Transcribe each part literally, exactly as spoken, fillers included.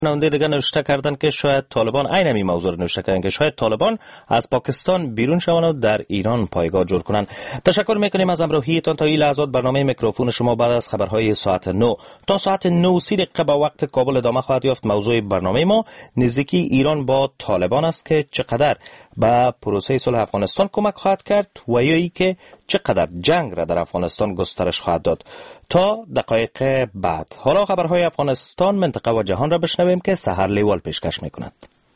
نونده دیگه نوشته کردن که شاید طالبان عین همین موضوع نوشته کردن که شاید طالبان از پاکستان بیرون شوند و در ایران پایگاه جور کنند. تشکر میکنیم از همراهیتان. تا این لحظات برنامه میکروفون شما بعد از خبرهای ساعت نه تا ساعت نه و سی دقیقه با وقت کابل ادامه خواهد یافت. موضوع برنامه ما نزدیکی ایران با طالبان است که چقدر به پروسه صلح افغانستان کمک خواهد کرد و یا ای که چقدر جنگ را در افغانستان گسترش خواهد داد. تا دقایق بعد حالا خبرهای افغانستان، منطقه و جهان را بشنویم که سحر لیوال پیشکش میکند.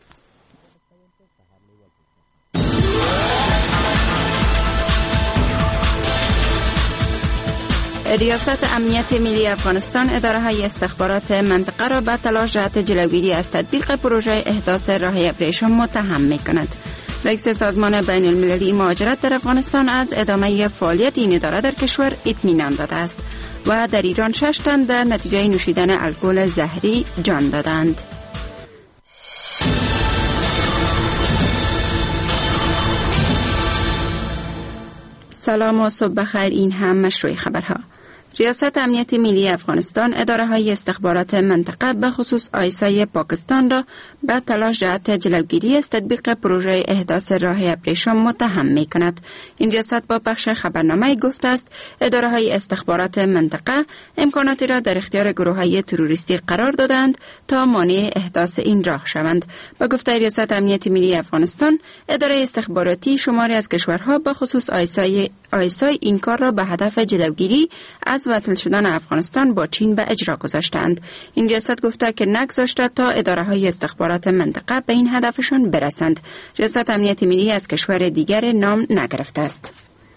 ریاست امنیت ملی افغانستان اداره های استخبارات منطقه را به تلاش جهت جلوگیری از تطبیق پروژه احداث راه ابریشم متهم می کند. رئیس سازمان بین المللی مهاجرت در افغانستان از ادامه فعالیت این اداره در کشور اطمینان داده است و در ایران شش تن در نتیجه نوشیدن الکل زهری جان دادند. سلام و صبح بخیر. این هم مشروع خبرها. ریاست امنیت ملی افغانستان اداره های استخبارات منطقه به خصوص آیسای پاکستان را به تلاش جهت جلوگیری از تطبیق پروژه احداث راه ابریشم متهم می کند. این ریاست با پخش خبرنامه گفته است اداره های استخبارات منطقه امکاناتی را در اختیار گروه های تروریستی قرار دادند تا مانع احداث این راه شوند. به گفته ریاست امنیت ملی افغانستان، اداره استخباراتی شماری از کشورها به خصوص آیسای آیسای این کار را به هدف جلوگیری از وصل شدن افغانستان با چین به اجرا گذاشتند. این ریاست گفته که نگذاشته تا اداره‌های استخبارات منطقه به این هدفشان برسند. ریاست امنیت ملی از کشور دیگر نام نگرفته است.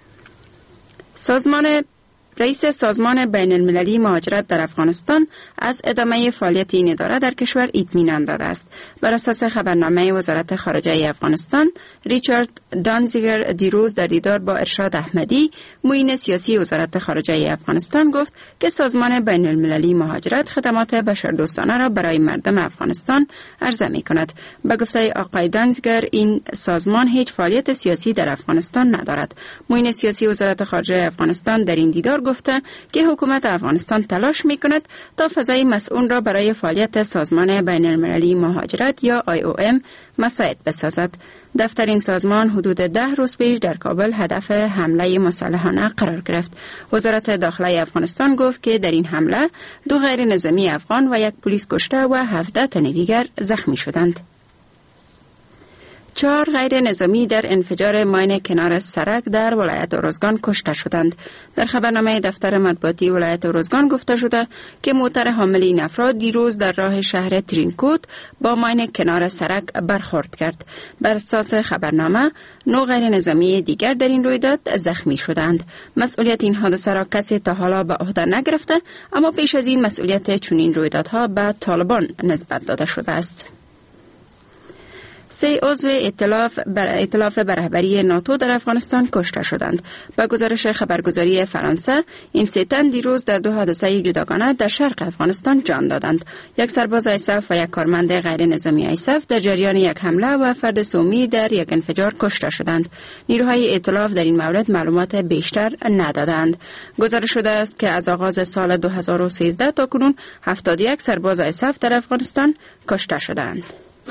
سازمان رئیس سازمان بین المللی مهاجرت در افغانستان از ادامه فعالیت این اداره در کشور اطمینان داده است. بر اساس خبرنامه وزارت خارجه افغانستان، ریچارد دانزیگر دیروز در دیدار با ارشاد احمدی، معین سیاسی وزارت خارجه افغانستان گفت که سازمان بین المللی مهاجرت خدمات بشردوستانه را برای مردم افغانستان عرضه می کند. به گفته آقای دانزیگر، این سازمان هیچ فعالیت سیاسی در افغانستان ندارد. معین سیاسی وزارت خارجه افغانستان در این دیدار گفته که حکومت افغانستان تلاش می‌کند تا فضای مسئول را برای فعالیت سازمان بین المللی مهاجرت یا آی او ام مساعد بسازد. دفتر این سازمان حدود ده روز پیش در کابل هدف حمله مسلحانه قرار گرفت. وزارت داخله افغانستان گفت که در این حمله دو غیر نظامی افغان و یک پلیس کشته و هفده تن دیگر زخمی شدند. چهار غیر نظامی در انفجار ماین کنار سرک در ولایت اروزگان کشته شدند. در خبرنامه دفتر مطبوعاتی ولایت اروزگان گفته شده که موتر حامل این افراد دیروز در راه شهر ترینکوت با ماین کنار سرک برخورد کرد. بر اساس خبرنامه، نه غیر نظامی دیگر در این رویداد زخمی شدند. مسئولیت این حادثه را کسی تا حالا به عهده نگرفته، اما پیش از این مسئولیت چنین رویدادها به طالبان نسبت داده شده است. سه عضو ائتلاف بر ائتلاف برهبری ناتو در افغانستان کشته شدند. با گزارش خبرگزاری فرانسه، این سه تن دیروز در دو حادثه جداگانه در شرق افغانستان جان دادند. یک سرباز آیساف و یک کارمند غیر نظامی آیساف در جریان یک حمله و فرد سومی در یک انفجار کشته شدند. نیروهای ائتلاف در این مورد معلومات بیشتر ندادند. گزارش شده است که از آغاز سال دو هزار و سیزده تا کنون هفتاد و یک سرباز آیساف در افغانستان کشته شدند.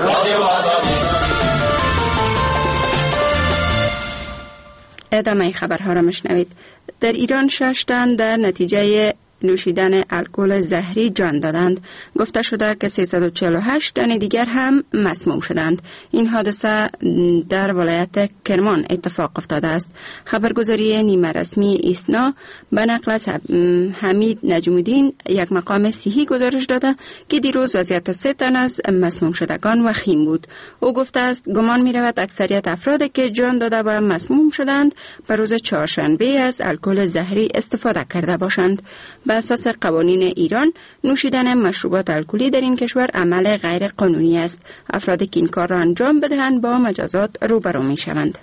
ادامه خبرها را مشنوید. در ایران شش تن در نتیجه نوشیدن الکل زهری جان دادند. گفته شده که سیصد و چهل و هشت تن دیگر هم مسموم شدند. این حادثه در ولایت کرمان اتفاق افتاده است. خبرگزاری نیمه رسمی ایسنا به نقل از حمید نجم‌الدین یک مقام صحی گزارش داده که دیروز وضعیت سه تن از مسموم شدگان وخیم بود. او گفته است گمان می رود اکثریت افرادی که جان داده و مسموم شدند به روز چهارشنبه از الکل زهری استفاده کرده باشند. به اساس قوانین ایران، نوشیدن مشروبات الکلی در این کشور عمل غیر قانونی است. افرادی که این کار را انجام بدهند با مجازات روبرو می شوند.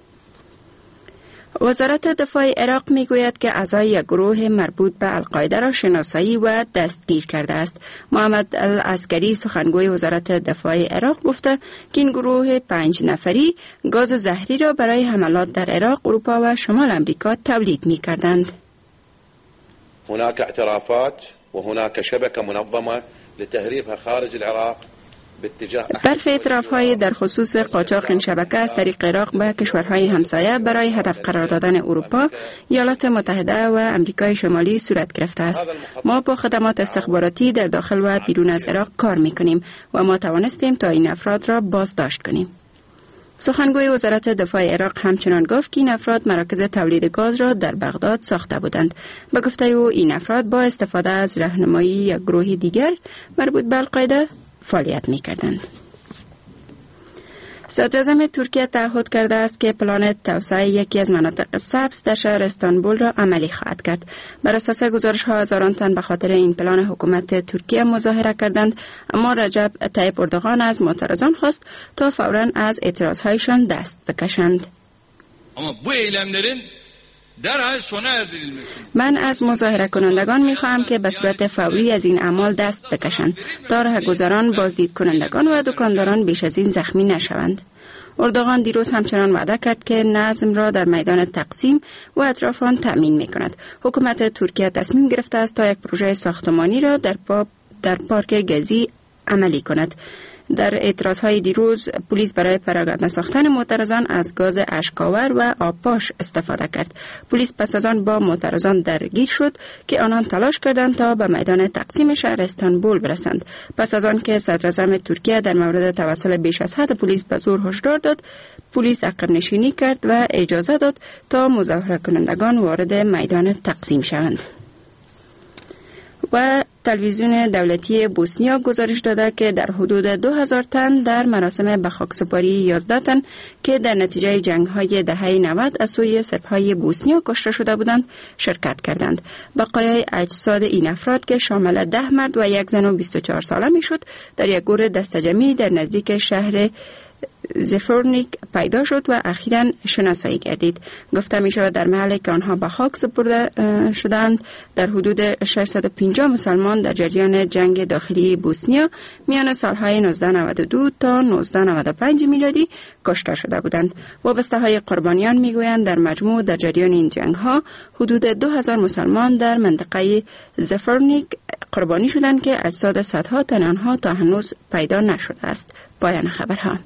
وزارت دفاع عراق می گوید که اعضای یک گروه مربوط به القاعده را شناسایی و دستگیر کرده است. محمد العسکری سخنگوی وزارت دفاع عراق گفته که این گروه پنج نفری گاز زهری را برای حملات در عراق، اروپا و شمال امریکا تولید می کردند. هناك اعترافات وهناك شبكة منظمة لتهريبها خارج العراق. برخی اعتراف‌های در خصوص قاچاق این شبکه از طریق عراق به کشورهای همسایه برای هدف قرار دادن اروپا، ایالات متحده و امریکای شمالی صورت گرفته است. ما با خدمات استخباراتی در داخل و بیرون از عراق کار می‌کنیم و ما توانستیم تا این افراد را بازداشت کنیم. سخنگوی وزارت دفاع عراق همچنان گفت که این افراد مراکز تولید گاز را در بغداد ساخته بودند. به گفته او این افراد با استفاده از راهنمایی یک گروه دیگر مربوط به القاعده فعالیت می‌کردند. صدراعظم ترکیه تعهد کرده است که پلان توسعه یکی از مناطق سبز در شهر استانبول را عملی خواهد کرد. بر اساس گزارش‌ها هزاران تن به خاطر این پلان حکومت ترکیه مظاهره کردند، اما رجب طیب اردوغان از معترضان خواست تا فوراً از اعتراض‌هایشان دست بکشند. اما bu eylemlerin derhal sona erdirilmesi. من از مظاهره کنندگان می خواهم که به صورت فوری از این اعمال دست بکشند تا رهگذران، بازدید کنندگان و دکانداران بیش از این زخمی نشوند. اردوغان دیروز همچنان وعده کرد که نظم را در میدان تقسیم و اطراف آن تأمین می کند. حکومت ترکیه تصمیم گرفته است تا یک پروژه ساختمانی را در, در پارک گزی عملی کند. در اعتراضهای دیروز پلیس برای پراکنده ساختن معترضان از گاز اشک‌آور و آبپاش استفاده کرد. پلیس پس از آن با معترضان درگیر شد که آنان تلاش کردند تا به میدان تقسیم شهر استانبول برسند. پس از آن که صدراعظم ترکیه در مورد توسل بیش از حد پلیس به زور هشدار داد، پلیس عقب نشینی کرد و اجازه داد تا مظاهره کنندگان وارد میدان تقسیم شوند. و تلویزیون دولتی بوسنیا گزارش داده که در حدود دو هزار تن در مراسم به خاکسپاری یازده تن که در نتیجه جنگ‌های دهه نود از سوی سرب‌های بوسنیا کشته شده بودند شرکت کردند. بقایای اجساد این افراد که شامل ده مرد و یک زن و بیست و چهار ساله میشد در یک گور دسته‌جمعی در نزدیک شهر زفرنیک پیدا شد و اخیراً شناسایی گردید. گفته می شود در محلی که آنها به خاک سپرده شدند در حدود ششصد و پنجاه مسلمان در جریان جنگ داخلی بوسنیا میان سالهای نوزده نود و دو تا نوزده نود و پنج میلادی کشته شده بودند. وابسته های قربانیان می گویند در مجموع در جریان این جنگ ها حدود دو هزار مسلمان در منطقه زفرنیک قربانی شدند که اجساد صدها تن آنها تا هنوز پیدا نشده است. پایان خبرها.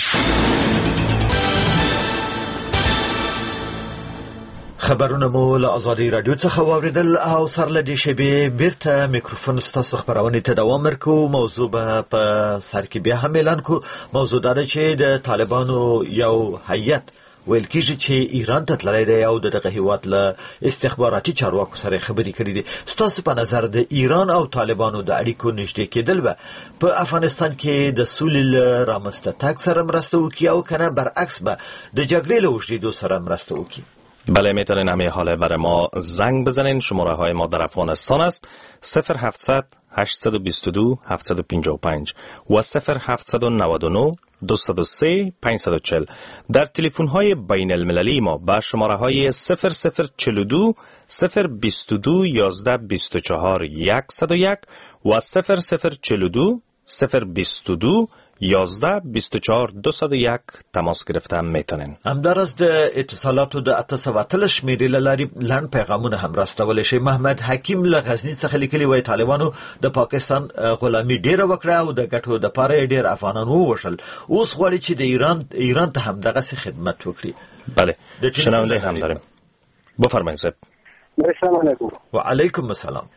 خبرونه مو له ازادي رادیو څخه واوریدل او سرلدي شبي بیرته میکروفون ستاسو خبرونه ته دوام ورکو. موضوع په سر کې بیا هم اعلان کو. موضوع دا چې د طالبانو یو هیئت ویل کېږي چې ایران ته تللی دی او دغه هیواد له استخباراتي چارواکو سره خبرې کړې دي. ستاسو په نظر د ایران او طالبانو د اړیکو نږدې کېدل به په افغانستان کې د سولې له رامنځته تګ سره مرسته وکړي او کنه برعکس به د جګړې له اوږدېدو سره مرسته وکړي؟ بله، میتونین همه حاله برای ما زنگ بزنین. شماره های ما در افغانستان است صفر هفتصد هشتصد و بیست و دو هفتصد و پنجاه و پنج و صفر هفتصد و نود و نه دویست و سه پانصد و چهل. در تلفن های بین المللی ما با شماره های صفر صفر چهل و دو صفر بیست و دو یازده بیست و چهار صد و یک و صفر صفر چهل و دو صفر بیست و دو یازده بیست و چهار دویست و یک تماس گرفته میتونین. همدارس د اتصالاتو د اته سوه اتلس شمیرې له لارې لنډ پیغامونه هم راستولی شي. محمد حکیم له غزني څخه لیکلي وایي طالبانو د پاکستان غلامي ډیره وکړه او د ګټو دپاره یې ډیر افغانان ووژل. اوس غواړي چې د ایران ایران ته هم دغسې خدمت وکړي. بله، شنونده هم داریم. بفرمایید صاحب. السلام علیکم. و علیکم السلام.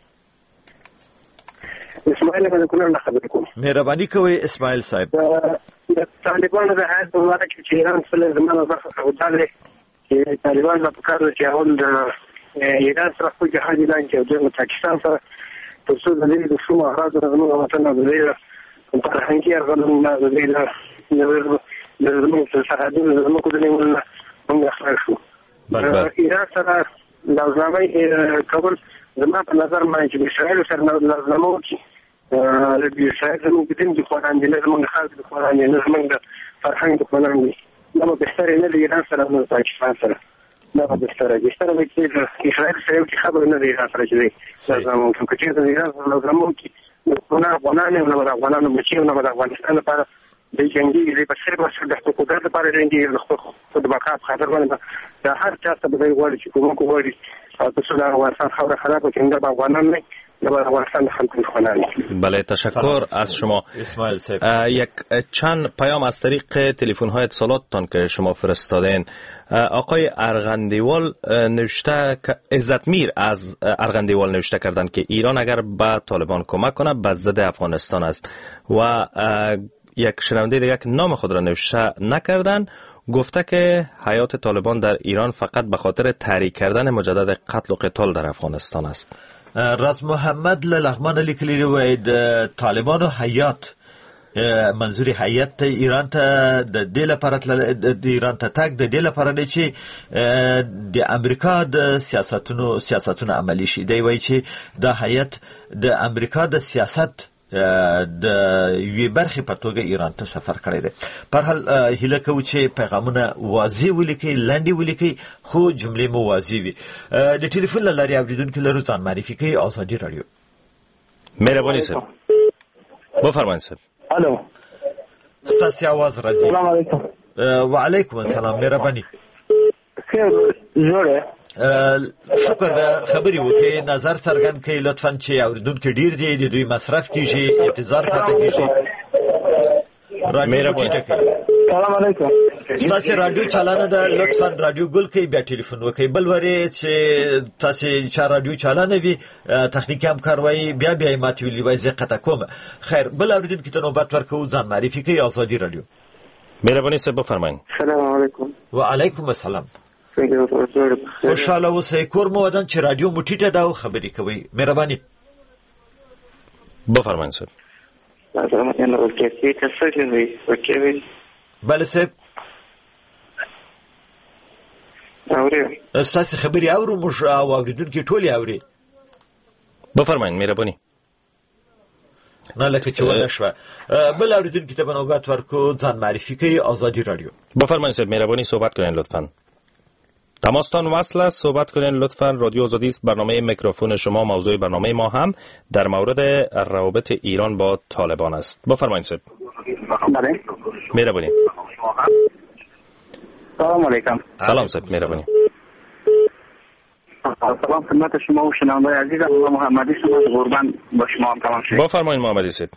اسماعیل باندې کوم نه خبرې کوم. مهرباني کوئ اسماعیل صاحب. د طالبانو د حالت په اړه کې چې ایران سره زموږ برخه راوړل چې طالبان په کار کې اول د ایران سره په جهاد اعلان کړ د پاکستان سره تر څو د دې د څو اغراض زموږ وطن د دې په فرهنګي ارغلم نه د دې د زموږ سرحدونو زموږ د نیولو موږ خلاص شو. ایران سره لازمي کول زما په نظر باندې چې اسرائیل سره لازمو کې د اسرائیل زموږ د دین د قرآن د زموږ خلک د قرآن د زموږ د فرهنګ د قرآن دی نو به ستاره نه د ایران سره نو پاکستان سره نو به ستاره د ستاره د اسرائیل سره چې خبر نه دی راځي چې لازمو چې د ایران سره لازمو کې نو افغانان نو افغانانو مچې نو د افغانستان لپاره د جنگي د بشري مسؤل د قدرت لپاره جنگي د خپل د بقا په خاطر باندې د هر چا ته به وایي چې کوم کوی او تاسو دا ورسره خبره خرابه کړئ د افغانان نه برای افغانستان خلق می‌کنند. بله تشکر از شما اسماعیل صاحب. یک چند پیام از طریق تلفن های اتصالاتتان که شما فرستادین. آقای ارغندیوال نوشته، عزت میر از ارغندیوال نوشته کردن که ایران اگر به طالبان کمک کنه به ضد افغانستان است و یک شنونده دیگه که نام خود را نوشته نکردن گفته که حیات طالبان در ایران فقط به خاطر تحریک کردن مجدد قتل و قتال در افغانستان است. راز محمد لغمان لیکلی و طالبان و حیات منظوری حیات ایران ته د دې لپاره د ایران ته تک د دې لپاره دی چې د امریکا د سیاستونو سیاستونو عملی شي. دی وایي چې د حیات د امریکا د سیاست د یوې برخې په توګه ایران ته سفر کړی دی. په هر حال هیله کوو چې پیغامونه واضح ولیکئ، لنډې ولیکئ، خو جملې مو واضح وي. د ټلیفون له لارې اورېدونکي لرو، ځان معرفي کوي. آزادي راډیو. مهرباني صاحب بفرمایئ صاحب. الو ستاسو आवाज راځي. السلام علیکم. وعلیکم السلام. مهرباني. خیر جوړه. شکر ده. خبري وکي، نظر څرګند کړئ لطفاً چې اوریدونکو ډیر دی د دوی مصرف کیږي، انتظار پاتې کیږي. مهرباني. سلام علیکم. تاسو رادیو چالانه ده، لطفاً رادیو ګل کړئ، بیا ټلیفون وکړئ. بل وری چې تاسو چې رادیو چالانه وي تخنیکی همکار وای بیا بیا ماته ویلی وای زه قطع کوم. خیر بل اوریدونکو ته نوبت ورکوو، ځان معرفي کوي. آزادي رادیو. مهرباني صاحب بفرمایئ. سلام علیکم. وعلیکم السلام. خوشحاله اوسئ. کور مو ودان چې رادیو مو ټیټه ده او خبرې کوي. مهرباني. بفرمایئ صاحب. بله صاحب. اوري. ستاسو خبرې اورو موږ او اوریدونکي ټول اوري. بفرمایئ. مهرباني. نه لکه چې ولا شو. بل اوریدونکي ته نوبت ورکو، ځان معرفي کوي. آزادی رادیو. بفرمایئ صاحب. مهربانی صحبت کنین لطفاً. تماستان وصل است، صحبت کنین لطفاً. رادیو آزادی است، برنامه میکروفون شما. موضوع برنامه ما هم در مورد روابط ایران با طالبان است. بفرمایید صاحب. بله. مهربانی. سلام علیکم. سلام صاحب. مهربانی. سلام خدمت شما و شنوندگان عزیز. الله محمدی شما قربان با شما هم تمام شد. بفرمایید محمدی صاحب.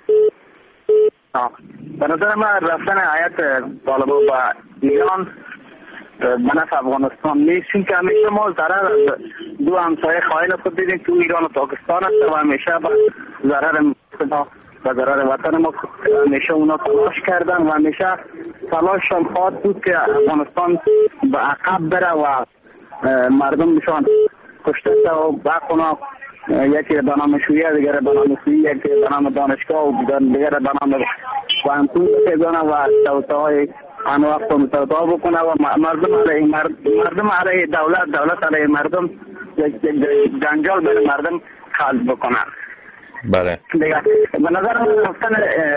به نظر من رفتن هیئت طالبان با ایران به نفع افغانستان نیست، چون که همیشه ما ضرر دو همسایه خواهیل خود دیدیم که ایران و پاکستان است و همیشه به ضرر ما و ضرر وطن ما همیشه اونا تلاش کردن و همیشه تلاششان خواهد بود که افغانستان به عقب بره و مردم نشان کشته و بقونا یکی به نام شویه، دیگر به نام سویه، یکی به نام دانشگاه و دیگر به نام وانتون بگنه و توتاهای آن وقت متوتا بکنه و مردم علیه مردم علیه دولت دولت علیه مردم جنجال بین مردم خلق بکنه. بله. دیگه به نظر من رفتن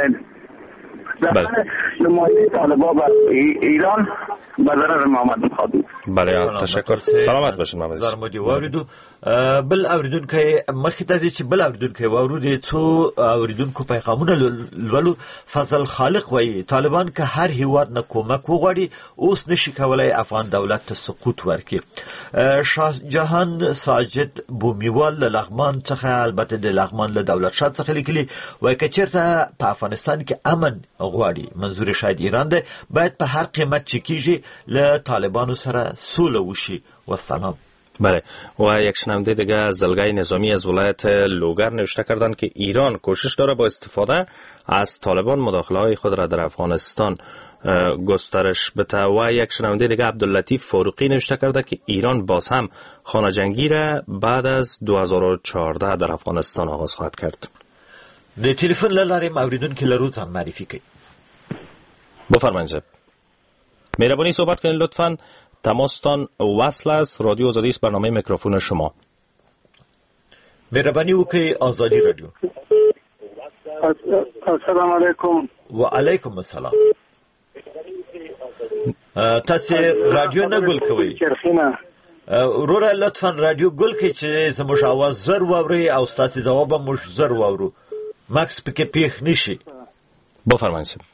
رفتن نماینده طالبان با ایران به ضرر محمد خادم. بله تشکر. سلامت باشید محمد. زرمودی واردو بل اوریدونکو مخکې ته چې بل اوریدونکو واورو څو اوریدونکو پیغامونه لولو. فضل خالق وایي طالبان که هر هیواد نه کومک وغواړي اوس نشي کولای افغان دولت ته سقوط ورکړي. شاه جهان ساجد بومیوال له لغمان څخه، البته د لغمان له دولت شاه څخه لیکلي وایي که چېرته په افغانستان کې امن غواړي، منظور شاید ایران دی، باید په هر قیمت چې کیږي له طالبانو سره سوله وشي. والسلام. بله. و یک شنونده دیگه زلگای نظامی از ولایت لوگر نوشته کردن که ایران کوشش داره با استفاده از طالبان مداخله های خود را در افغانستان گسترش بده. و یک شنونده دیگه عبداللطیف فاروقی نوشته کرده که ایران باز هم خانه جنگی را بعد از دو هزار و چهارده در افغانستان آغاز خواهد کرد. د تلیفون له لارې اوریدونکو لرو، ځان معرفي کړئ. بفرمایید صاحب. مهربانی صحبت کنید لطفاً. تماستان وصل است، رادیو آزادی است، برنامه میکروفون شما. مهربانی وکړئ. آزادی رادیو. السلام علیکم. و علیکم السلام. تاسو رادیو نه ګل کوئ. وروره لطفاً رادیو ګل کړئ چې زموږ आवाज زر واوري او تاسو ځواب موږ زر واورو. ماکس پکې پیښ نشي. بفرمایید صاحب.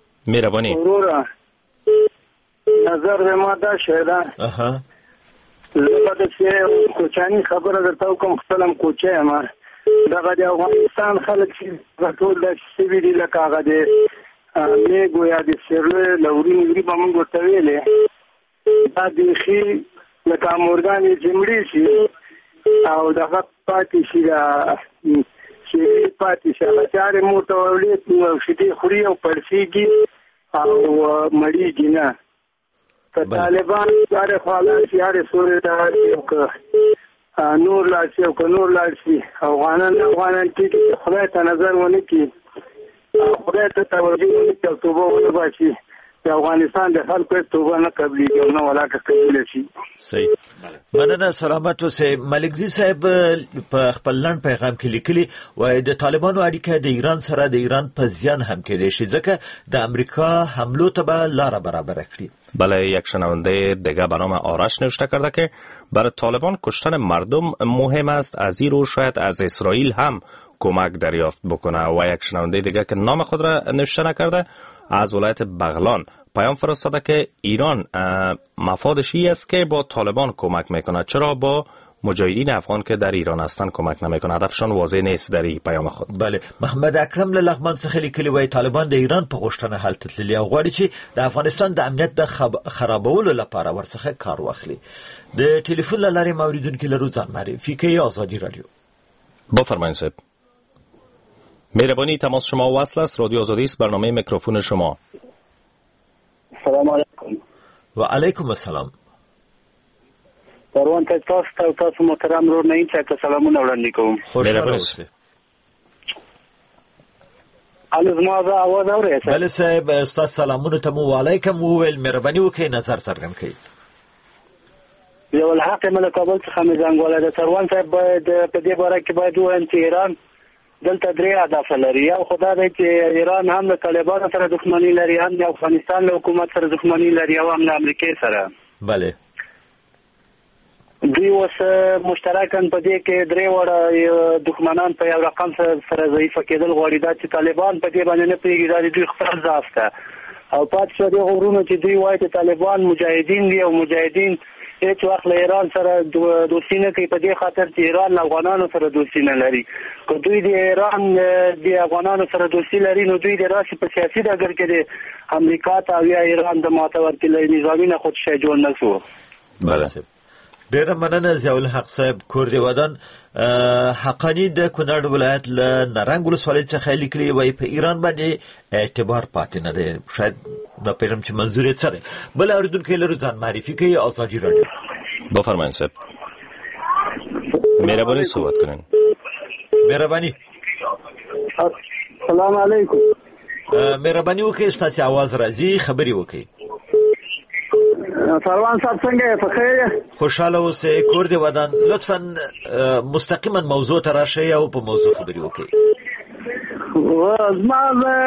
مهربانی. وروره نظر ما دا شده اها زه د څه کوچاني خبره درته کوم خپلم کوچه ما دغه د افغانستان خلک چې ټول د سیوی دی لکه هغه د میګو یا د سیرلو لوري نوري به موږ ورته ویلې دا بیخي لکه مورګانې چې مړې شي او دغه پاتې شي دا چې پاتې شي هغه چارې مور ته ورولې او شیدې خوري او پړسېږي او مړېږي نه که طالبان یارې خواله شي یارې سورې ته راشي او که نور لاړ شي او که نور لاړ شي افغانان افغانان ټیټ خدای ته نظر ونه کړي خدای ته توجه ونه کړي او توبه ونه باسي د افغانستان د خلکو توبه نه قبلېږي او نه ولاکه قبوله شي. صحیح مننه سلامت اوسئ. ملکزي صاحب په خپل لنډ پیغام کې لیکلي وایي د طالبانو اړیکه د ایران سره د ایران په زیان هم کېدای شي ځکه د امریکا حملو ته به لاره برابر کړي. بله یک شنونده دیگه به نام آرش نوشته کرده که برای طالبان کشتن مردم مهم است، از این رو شاید از اسرائیل هم کمک دریافت بکنه. و یک شنونده دیگه که نام خود را نوشته نکرده از ولایت بغلان پیام فرستاده که ایران مفادش این است که با طالبان کمک میکنه، چرا با مجاهدین افغان که در ایران هستن کمک نمیکنه؟ هدفشان واضح نیست در این پیام خود. بله محمد اکرم له لغمان څخه لیکلي وای طالبان د ایران په غوښتنه حل تللی او غواړي چې د افغانستان د امنیت د خرابولو لپاره ورڅخه کار واخلي. د ټلیفون له لارې موریدونکو لرو ځان معرفي کوي. آزادی رادیو. بفرمایید صاحب. مهربانی تماس شما وصل است. رادیو آزادی است. برنامه میکروفون شما. سلام علیکم. و علیکم السلام. پروان ته تاسو ته تاسو محترم رور نه چې سلامونه وړاندې کوم. خوشاله اوسئ. الو زما دا आवाज اورئ؟ بله صاحب استاد سلامونه ته مو علیکم وویل. مهرباني وکړئ نظر څرګند کړئ. یو الحق مله کابل څخه مې زنګوله د تروان صاحب باید په دې باره کې باید ووایم چې ایران دلته درې اهداف لري. یو خدا دی چې ایران هم د طالبانو سره دښمني لري، هم د افغانستان له حکومت سره دښمني لري او هم د امریکای سره. بله دوی اوس مشترکاً په دې کې درې وړه دښمنان په یو رقم سره ضعیفه کېدل غواړي. دا چې طالبان په دې باندې نه پوهېږي دا د دوی خپل ضعف ده او پاتې شو دغه غرونه چې دوی وایي چې طالبان مجاهدین دي او مجاهدین هیڅ وخت له ایران سره دوستي نه کوي په دې خاطر چې ایران له افغانانو سره دوستي نه لري. که دوی د ایران د افغانانو سره دوستي لري نو دوی د راشي په سیاسي ډګر کې د امریکا ته او یا ایران د ماتور کې له نظامي نه خود شی جوړ نه شو. بله ډیره مننه ضیاء الحق صاحب کور دی ودان. حقانی د کونړ ولایت له نرنګ ولسوالۍ څخه لیکلي وای په ایران باندې اعتبار پاتې نه دی. شاید دا پیغام چې منظور یې څه دی. بل اوریدونکو لرو ځان معرفي کوي. آزادی رادیو. بفرمایید صاحب. مهربانی صحبت کنین. مهربانی. سلام علیکم. مهربانی وکړئ ستاسو आवाज راځي خبري وکړئ. سروان صاحب څنګه په خیر؟ خوشاله اوسئ. کور دی ودان. لطفا مستقیما موضوع ته راشئ او په موضوع خبري وکړئ. زما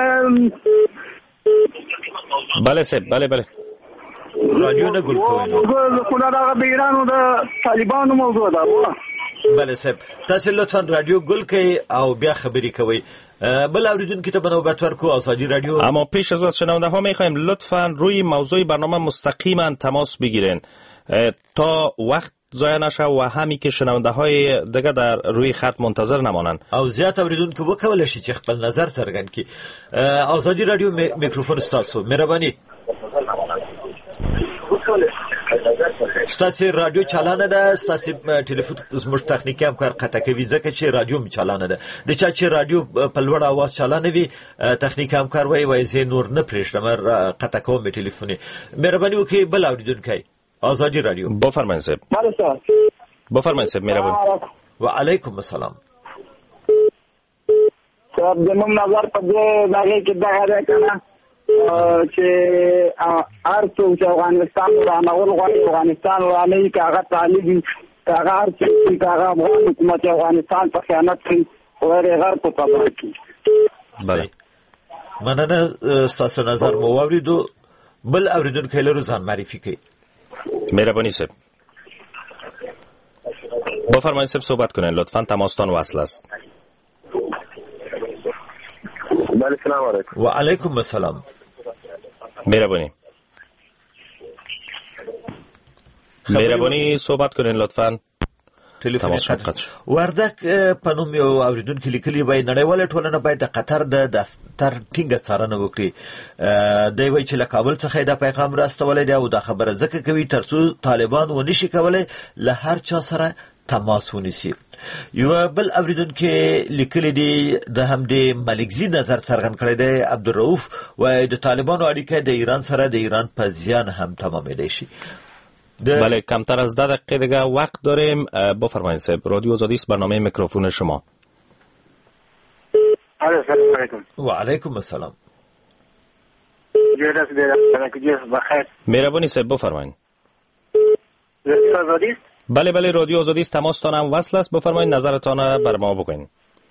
بله صاحب بله بله رادیو نه ګل کوئ. زه خو دا د ایران د طالبانو موضوع ده. بله صاحب تاسو لطفا رادیو ګل کړئ او بیا خبري کوئ. بل اوریدونکو ته نوبت ورکو. آزادی رادیو. اما پیش از از شنونده ها میخوایم لطفا روی موضوع برنامه مستقیما تماس بگیرین تا وقت ضایع نشه و همین که شنونده های دیگه در روی خط منتظر نمانند او زیات اوریدونکو وکولای شي چې خپل نظر څرګند کړي. آزادی رادیو میکروفون ستاسو. مهرباني. ستاسو رادیو چالانه ده. ستاسو ټلیفون زموږ تخنیکی همکار قطع کوي ځکه چې رادیو می چالانه ده. د چا چې رادیو په لوړ आवाज چالانه وي تخنیکی همکار وایي وایي زه نور نه پرېږدم قطع کوم ټلیفون. مهرباني وکړئ بل اوریدونکی. آزادی رادیو. بفرمایید صاحب. بفرمایید صاحب. مهرباني. و علیکم السلام. صاحب زموږ نظر په دې باندې کې دا راځي کنه چې هر څوک چې افغانستان رانول غواړي افغانستان رانوي که هغه طالب هغه هر څوک چې هغه افغان حکومت افغانستان په خیانت کوي ورې غر په تباه کوي. بله مننه ستاسو نظر مو واوریدو. بل اوریدونکو لرو ځان معرفي کوي. مهربانی صاحب. بفرمایید صاحب صحبت کنین لطفا. تماستان وصل است. بله سلام علیکم. و علیکم السلام. مهربانی. مهربانی صحبت کنین لطفاً. ټلیفون قطع وردک په نوم یو اوریدونکو لیکلي وای نړیواله ټولنه باید د قطر د دفتر ټینګه څارنه وکړي. دی وایي چې له کابل څخه دا پیغام راستولی دی او دا خبره ځکه کوي ترڅو طالبان ونشي کولی له هر چا سره تماس ونیسي. یو بل اوریدونکو لیکلي دی د همدې ملکزي نظر څرګند کړی دی. عبدالرؤف وایي د طالبانو اړیکه د ایران سره د ایران په زیان هم تمامېدای شي. بله کمتر از ده دقیقه دیگه وقت داریم. بفرمایید صاحب، رادیو آزادی است، برنامه میکروفون شما. السلام علیکم. و علیکم السلام. بخیر. مهربانی صاحب بفرمایید. رادیو آزادی است؟ بله بله رادیو آزادی است، تماستان هم وصل است. بفرمایید نظرتان بر ما بگوین.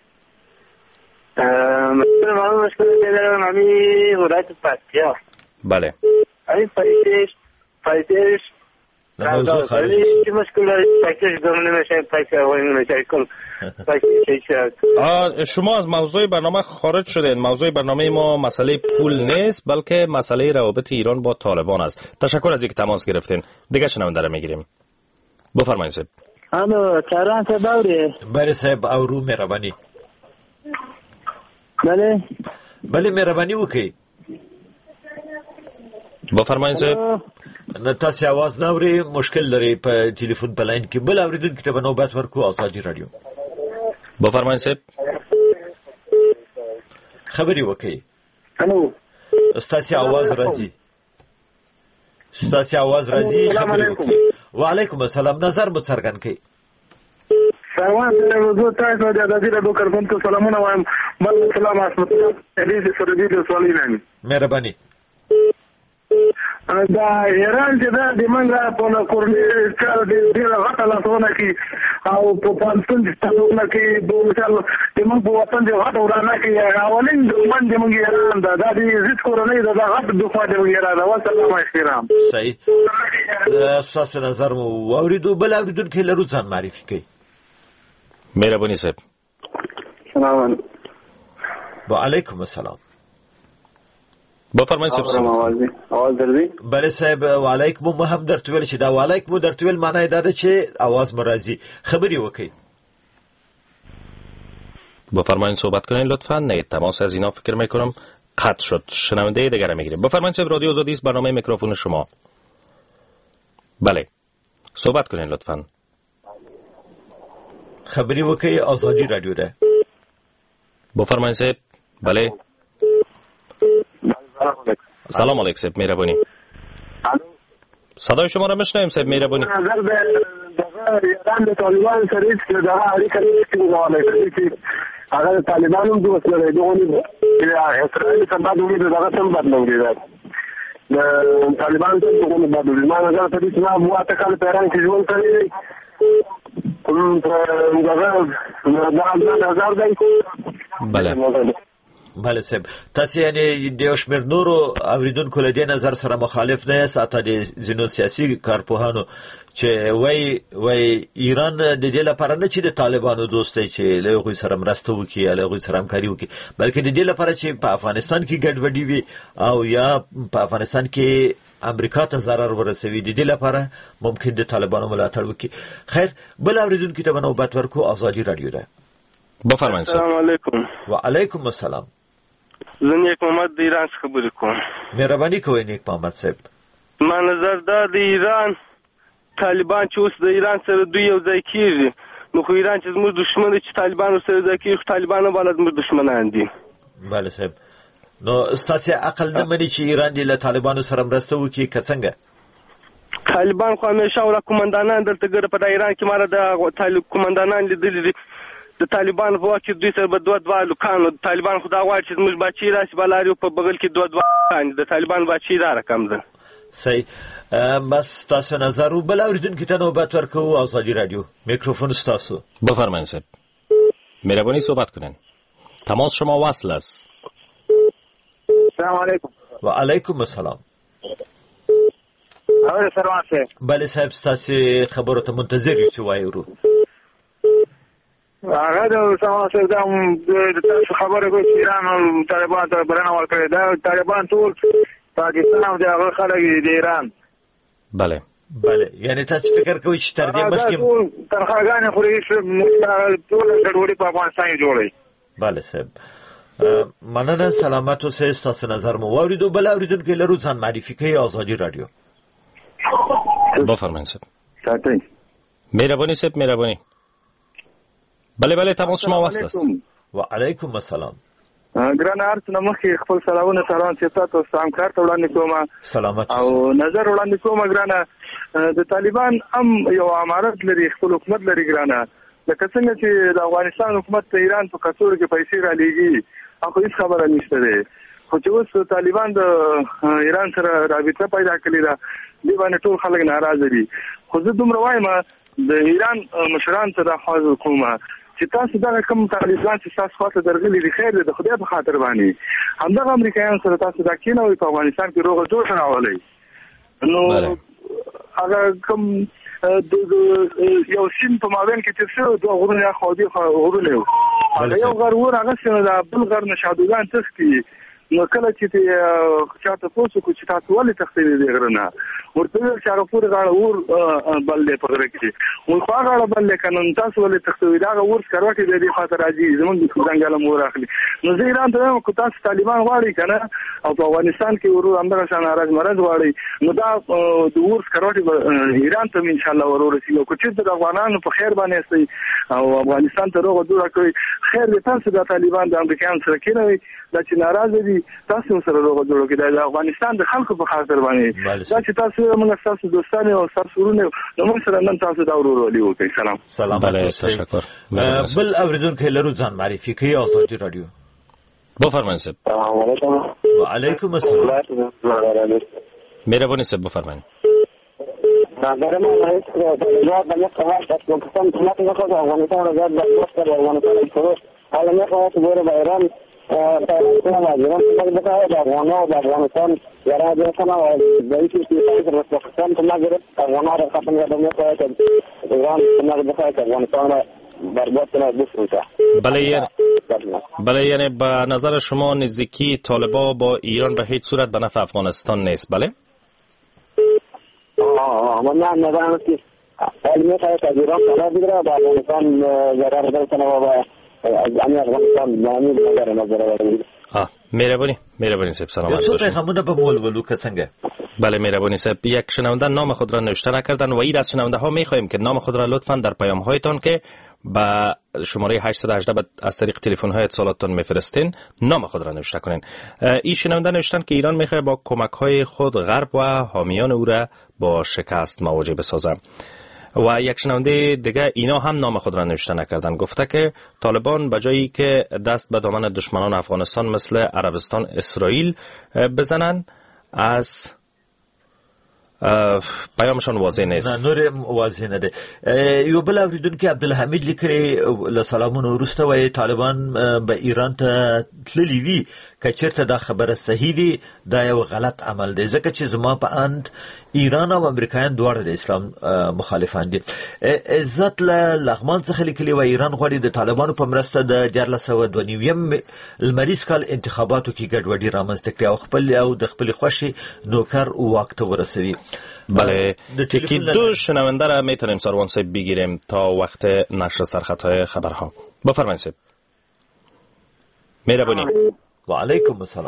مثلا ما مشکل دارم همین ولایت پکتیا. بله. این پایتش پایتش موضوع خارجی چه مشکل داره؟ پایتش دارم نمیشه پایتش وای نمیشه کل پایتش. شما از موضوع برنامه خارج شدین. موضوع برنامه ما مسئله پول نیست بلکه مسئله روابط ایران با طالبان است. تشکر از اینکه تماس گرفتین. دیگه شنونده را میگیریم. بفرمایید صاحب. الو چاران صاحب اوری؟ بله صاحب اورو مهربانی. بله بله مهربانی وکړئ. بفرمایید صاحب. نه تاسو आवाज نه اورئ، مشکل لري په ټلیفون په لاین کې. بل اوریدونکو ته نوبت ورکو آزادي رادیو. بفرمایید صاحب. خبري وکړئ. الو تاسو आवाज راځي. تاسو आवाज راځي خبري وکړئ. وعلیکم السلام، نظر مو څرګند کړئ. سلام زه تاسو د آزادي رادیو کارکونکو سلامونه وایم. بل سلام اسمت دې سره دې سوالونه. مهرباني. دا ایران چې دا د منګه په کورنۍ کار دې ډېر غټه لاسونه کې او په پانسون د ستاسو کې دوه چل د موږ په وطن د غټ ورانه کې اولین د من د موږ ایران دا د دې کورنۍ د غټ د خوا د ایران او سلام احترام. صحیح. تاسو نظر مو اوریدو. بل اوریدونکو لرو ځان معرفي کړئ. مهرباني صاحب. سلام علیکم. وعلیکم السلام. بفرمایید صاحب. आवाज درځي؟ بله صاحب وعلیکم. مو هم درته ویل چې دا وعلیکم درته ویل معنی دا ده چې आवाज مرضی. خبري وکړئ. بفرمایید صحبت کنین لطفاً. نه تماس از اینا فکر میکنم قطع شد. شنونده دیگر رو میگیریم. بفرمایید صاحب رادیو آزادی است، برنامه میکروفون شما. بله صحبت کنین لطفاً. خبري وکړئ. آزادي رادیو ده. بفرمایید صاحب. بله سلام علیکم صاحب مهربانی. صدای شما را میشنویم صاحب مهربانی. نظر به ایران د طالبان سره چې دا اړیکه کې وواله چې هغه طالبانو د وسلې دغونی اسرائیل څخه بعد ویل دا څنګه بدلونګي دا د طالبان څخه دغونی بدلونګي ما نظر ته چې ما مو اته په ایران کې ژوند کوي کوم دا دا نظر دی. بله بله صاحب. تاسو یعنی د یو شمېر نورو اوریدونکو له دې نظر سره مخالف نه یاست اته د ځینو سیاسي کارپوهانو چې وای وای ایران د دې لپاره نه چې د طالبانو دوست دی چې له هغوی سره مرسته وکړي یا له هغوی سره همکاري وکړي بلکې د دې لپاره چې په افغانستان کې ګډوډي وي او یا په افغانستان کې امریکا ته ضرر ورسوي. د دې لپاره ممکن د طالبانو ملاتړ وکړي. خیر بل اوریدونکو ته نوبت ورکو. آزادي رادیو ده. بفرمایید. السلام علیکم. وعلیکم السلام. زه نیک محمد د ایران څخه خبرې کوم. مهرباني کوئ نیک محمد صاحب. ما نظر دا د ایران طالبان چې اوس د ایران سره دوی یو ځای کېږي نو خو ایران چې زموږ دشمن دی چې طالبان سره ځای کېږي طالبان هم بالا زموږ دشمنان دي. بله صاحب. نو ستاسې عقل نه مني چې ایران دې له طالبانو سره مرسته وکړي که څنګه؟ طالبان خو همیشه ولا کومندانان دلته ګره په ایران کې ماره د طالب کومندانان لیدلي دي د طالبان په وخت دوی سره به دوه دوه لوکانو طالبان خو دا غواړي چې موږ بچی راشي بلاري په بغل کې دوه دوه کاندي د طالبان بچی دا رقم ده. صحیح. بس تاسو نظر بل اوریدونکو ته نوبت ورکو. آزادي رادیو میکروفون تاسو. بفرمایید صاحب. مهربانی صحبت کنین. تماس شما وصل است. السلام علیکم. و علیکم السلام. اور سلام صاحب. بله صاحب تاسو خبرو ته منتظر یو چې وایو. هغه د سلام صاحب د تاسو خبره کوي چې ایران او طالبان ته بلنه ورکړي دا طالبان ټول پاکستان او د هغه خلک د ایران. بله بله یعنی تاسو فکر کوئ چې تر دې مخکې تنخواګانې خوري چې ټول ګډوډي په افغانستان کې جوړي. بله صاحب مننه سلامت اوسئ. تاسو نظر مو واوریدو. بل اوریدونکو لرو ځان معرفي کوي. آزادی رادیو بفرمایید صاحب. ساتئ مهربانی صاحب مهربانی. بله بله تماس شما وصل است. و علیکم السلام. ګران ارت نمخې خپل سلامونه سلام سیاست او سامکار ته وړاندې کوم سلامت او نظر وړاندې کوم. ګرانه د طالبان هم یو امارت لري، خپل حکومت لري. ګرانه لکه څنګه چې د افغانستان حکومت ته ایران په کڅوړه کې پیسې را لېږي هغه هیڅ خبره نشته ده. خو چې اوس طالبان د ایران سره رابطه پیدا کړې ده دی باندې ټول خلک ناراضه دي. خو زه دومره وایم د ایران مشران ته د خواږه حکومت چې تاسو دا کوم طالبان چې تاسو خاطر درغلي دي خیر د خدای په خاطر باندې همدغه امریکایان سره تاسو دا کینوي په افغانستان کې روغ جوړ راولي. نو هغه کوم د یو سین په مابین کې چې څو دوه غرونه خو دي غرونه هغه یو غر ور هغه څنګه د بل غر نشادوګان تختی. نو کله چې چاته پوسو کو چې تاسو ولې تختی دي غرونه ورته چې هغه پور غاړه ور بلې پغره کې او خو غاړه بلې کنه تاسو ولې تختی دا ور سکروټي د دې خاطر راځي زمونږ د څنګه مور اخلي. نو زه ایران ته کو تاسو طالبان غواړي کنه او په افغانستان کې ورو همدغه شان راز مرز غواړي نو دا د ور سکروټي ایران ته ان شاء الله ورور رسیدو کو چې د افغانانو په خیر باندې استي او افغانستان ته روغ جوړ کوي. خیر دې تاسو د طالبان د امریکایانو سره کېنوي دا چې ناراضه دي تاسو سره روغ جوړ کړئ د افغانستان د خلکو په خاطر باندې دا چې تاسو موږ تاسو دوستانه او تاسو ورونه نو موږ سره نن تاسو دا ورورولي وکړئ. سلام سلام بله تشکر. بل اوریدونکو لرو ځان معرفي کوي. آزادی رادیو بفرمایید صاحب. السلام علیکم. و علیکم السلام. مهربانی صاحب بفرمایید. نظر ما هیچ جواب نمی‌خواد از پاکستان کمک نکنه افغانستان را زد باز افغانستان فروش حالا می‌خواد بره به ایران افغانستان و ایران کمک بکنه افغان‌ها و افغانستان یارا بکنه و دایکی که از پاکستان کمک گرفت افغان‌ها را ختم کرده می‌خواد ایران کمک بکنه افغانستان را برباد کنه بفروشه. بله بله یعنی به نظر شما نزدیکی طالبان با ایران به هیچ صورت به نفع افغانستان نیست. بله من نظرم است که علمی خواهد از ایران قرار بگیره و افغانستان ضرر برسنه و از امی افغانستان نامی نظر نظر بگیره. آه مهربانی مهربانی صاحب سلام علیکم. تو پیغامونه به مولولو که څنګه؟ بله مهربانی صاحب. یک شنونده نام خود را نوشته نکردن و این از شنونده ها میخواهیم که نام خود را لطفاً در پیام هایتان که با شماره هشت یک هشت از طریق تلفن های اتصالاتتان میفرستین نام خود را نوشته کنین. این شنونده نوشتن که ایران میخواد با کمک های خود غرب و حامیان او را با شکست مواجه بسازه. و یک شنونده دیگه اینا هم نام خود را نوشته نکردن گفته که طالبان به جایی که دست به دامن دشمنان افغانستان مثل عربستان اسرائیل بزنن از پیامشان واضح نیست. نه نور واضح نه ده. یو بل اوریدونکو عبدالحمید لیکي له سلامونو وروسته وایي طالبان به ایران ته تللی وي که چېرته دا خبره صحیح وي دا یو غلط عمل دی ځکه چې زما په اند ایران او امریکایان دواړه د اسلام مخالفان دي. عزت له لغمان څخه لیکلي وایي ایران غواړي د طالبانو په مرسته د دیارلس سوه دوه نویم لمریز کال انتخاباتو کې ګډوډي رامنځته کړي او خپل او د خپلې خوښې نوکر واک ته ورسوي. بله یکی دو شنونده را میتونیم سروان صاحب بگیریم تا وقت نشر سرخطهای خبرها. بفرمایید صاحب. مهربانی. و علیکم السلام.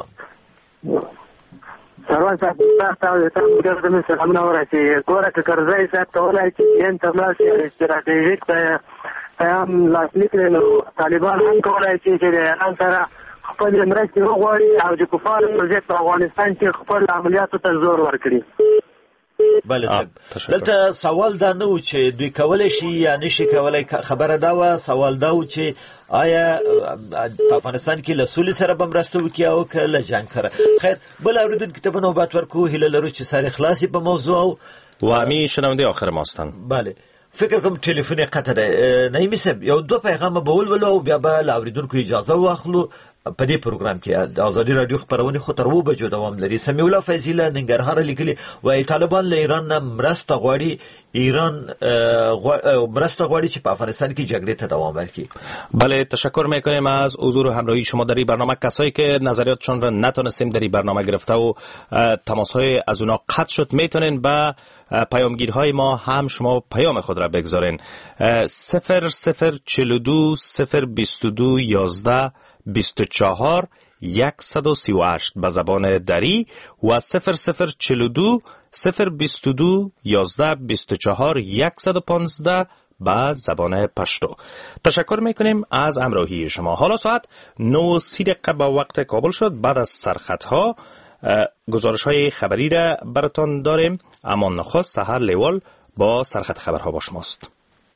سروان صاحب تاسو ته موږ د سلام نو راځي ګوره چې کرزای صاحب ته ولای چې انټرنیشنل استراتیژیک پیغام لاسلیک له طالبان هم کولای شي چې ایران سره خپل مرستې وغواړي او د کفارو پر ضد په افغانستان کې خپل عملیاتو ته زور ورکړي. بله صاحب دلته سوال دا نه و چې دوی کولی شي یا نشي کولی خبره دا وه سوال دا و چې آیا په افغانستان کې له سولې سره به مرسته وکړي او که له جنګ سره. خیر بل اورېدونکي ته به نوبت ورکړو هیله لرو چې سر خلاصي په موضوع او و همین شنونده آخر ماستن. بله فکر کوم ټلیفون قطع ده. نعیمي صاحب یو دو پیغام به ولولو او بیا به له اورېدونکو اجازه واخلو په دې پروګرام کې د ازادي رادیو خبرونه خو تر و بجو دوام لري. سمیع الله فیضی له ننګرهار لیکلي وایي طالبان له ایران نه مرسته غواړي، ایران مرسته غواړي چې په افغانستان کې جګړه ته دوام ورکړي. بله، تشکر میکنیم از حضور و همراهی شما در این برنامه. کسایی که نظریاتشون را نتونستیم در این برنامه گرفته و تماس‌های از اونا قطع شد، میتونین به پیامگیرهای ما هم شما پیام خود را بگذارین. صفر صفر چهل و دو صفر بیست و دو یازده بیست و چهار صد و سی و هشت به زبان دری و صفر صفر چهل و دو صفر بیست و دو یازده بیست و چهار صد و پانزده به زبان پشتو. تشکر میکنیم از همراهی شما. حالا ساعت نه و سی دقیقه به وقت کابل شد. بعد از سرخطها گزارش های خبری را براتان داریم، اما نخست سحر لیوال با سرخط خبرها با شماست.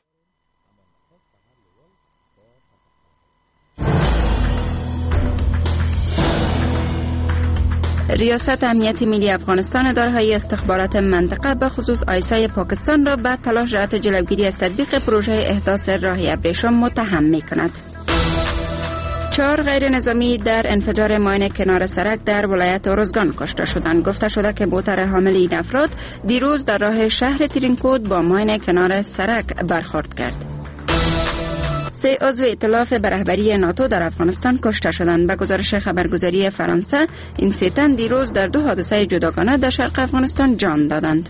ریاست امنیت ملی افغانستان اداره‌های استخبارات منطقه به خصوص آیسای پاکستان را به تلاش جهت جلوگیری از تطبیق پروژه احداث راه ابریشم متهم می‌کند. چهار غیر نظامی در انفجار ماین کنار سرک در ولایت ارزگان کشته شدند. گفته شده که موتور حامل این افراد دیروز در راه شهر ترینکود با ماین کنار سرک برخورد کرد. سه عضو ائتلاف به رهبری ناتو در افغانستان کشته شدند. به گزارش خبرگزاری فرانسه، این سه تن دیروز در دو حادثه جداگانه در شرق افغانستان جان دادند.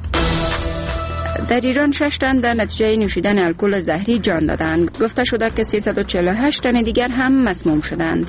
در ایران شش تن در نتیجه نوشیدن الکل زهری جان دادند. گفته شده که سیصد و چهل و هشت تن دیگر هم مسموم شدند.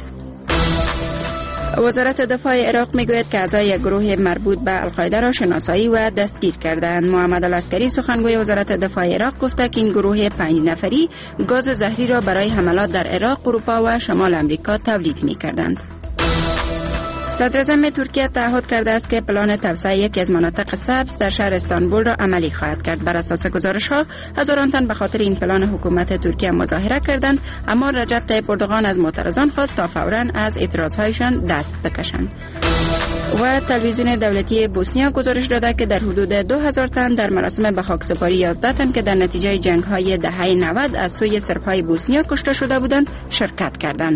وزارت دفاع عراق میگوید که اعضای یک گروه مربوط به القاعده را شناسایی و دستگیر کردند. محمد العسکری سخنگوی وزارت دفاع عراق گفته که این گروه پنج نفری گاز زهری را برای حملات در عراق، اروپا و شمال امریکا تولید می‌کردند. صدر اعظم ترکیه تعهد کرده است که پلان توسعه یکی از مناطق سبز در شهر استانبول را عملی خواهد کرد. بر اساس گزارش‌ها هزاران تن به خاطر این پلان حکومت ترکیه مظاهره کردند، اما رجب طیب اردوغان از معترضان خواست تا فوراً از اعتراض‌هایشان دست بکشند. و تلویزیون دولتی بوسنیا گزارش داده که در حدود دو هزار تن در مراسم به خاکسپاری یازده تن که در نتیجه جنگ‌های دهه نود از سوی سرب‌های بوسنیا کشته شده بودند شرکت کردند.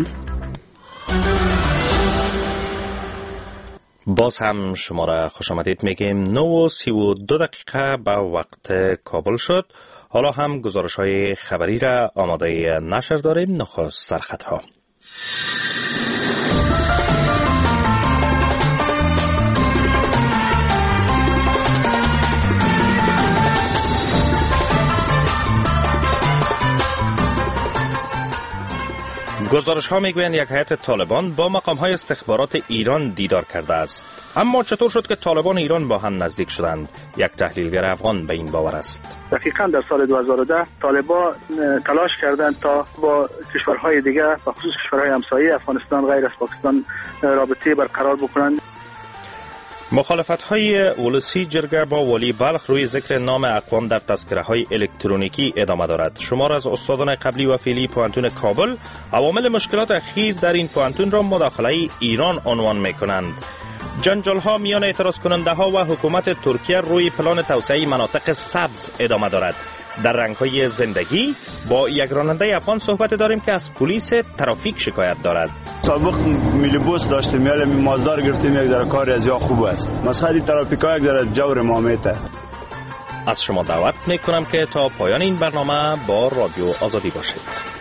باز هم شما را خوش آمدید میگیم. نه و سی و دو دقیقه به وقت کابل شد. حالا هم گزارش های خبری را آماده نشر داریم. نخست سرخط ها. گزارش ها میگویند یک هیئت طالبان با مقام های استخبارات ایران دیدار کرده است. اما چطور شد که طالبان ایران با هم نزدیک شدند؟ یک تحلیلگر افغان به این باور است. دقیقاً در سال دو هزار و ده طالبان تلاش کردند تا با کشورهای دیگه و خصوص کشورهای همسایه افغانستان غیر از پاکستان رابطه برقرار بکنند. مخالفت‌های ولسی جرگه با ولی بلخ روی ذکر نام اقوام در تذکره‌های الکترونیکی ادامه دارد. شمار از استادان قبلی و فعلی پوانتون کابل عوامل مشکلات اخیر در این پوانتون را مداخله ایران عنوان می‌کنند. جنجال‌ها میان اعتراض کننده‌ها و حکومت ترکیه روی پلان توسعه مناطق سبز ادامه دارد. در رنگ‌های زندگی با یک راننده افغان صحبت داریم که از پلیس ترافیک شکایت دارد. سابق میلی بوس داشتیم، یاله می مازدار گرفتیم، یک در کار از یا خوب است. مسئله ترافیکا یک در جور مامیته. از شما دعوت میکنم که تا پایان این برنامه با رادیو آزادی باشید.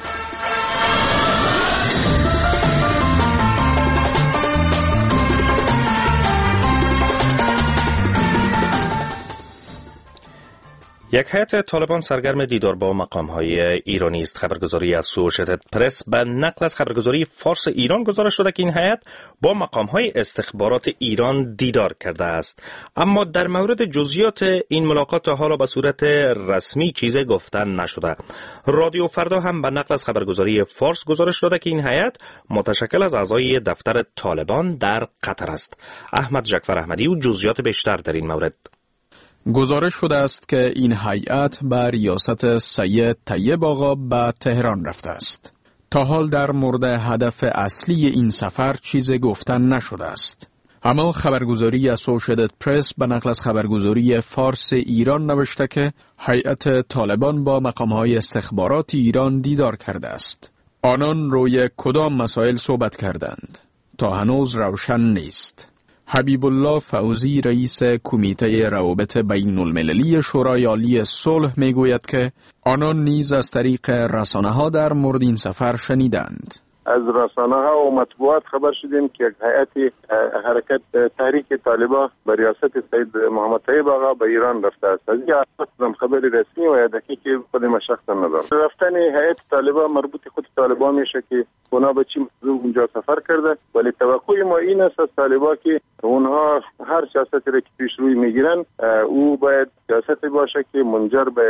یک هیئت طالبان سرگرم دیدار با مقام‌های ایرانی است. خبرگزاری اسوشیتد پرس به نقل از خبرگزاری فارس ایران گزارش شده که این هیئت با مقام‌های استخبارات ایران دیدار کرده است. اما در مورد جزئیات این ملاقات تا حالا به صورت رسمی چیزی گفتن نشده. رادیو فردا هم به نقل از خبرگزاری فارس گزارش داده که این هیئت متشکل از اعضای دفتر طالبان در قطر است. احمد جعفر احمدی و جزئیات بیشتر در این مورد. گزارش شده است که این هیئت به ریاست سید طیب آقا به تهران رفته است. تا حال در مورد هدف اصلی این سفر چیزی گفتن نشده است. اما خبرگزاری اسوشیتد پرس به نقل از خبرگزاری فارس ایران نوشته که هیئت طالبان با مقام‌های استخبارات ایران دیدار کرده است. آنان روی کدام مسائل صحبت کردند؟ تا هنوز روشن نیست. حبیب الله فوزی رئیس کمیته روابط بین المللی شورای عالی صلح می گوید که آنان نیز از طریق رسانه ها در مورد این سفر شنیدند. از رسانه ها و مطبوعات خبر شدیم که هیئت حرکت تحریک طالبان به ریاست سید محمد طیب آقا به ایران رفته است. از این خبر رسمی و یدکی که خود ما شخصا ندارم. رفتن هیئت طالبان مربوط خود طالبان میشه که اونا به چی موضوع اونجا سفر کرده، ولی توقع ما این است از طالبان که اونها هر سیاستی را که پیش روی میگیرن او باید سیاستی باشه که منجر به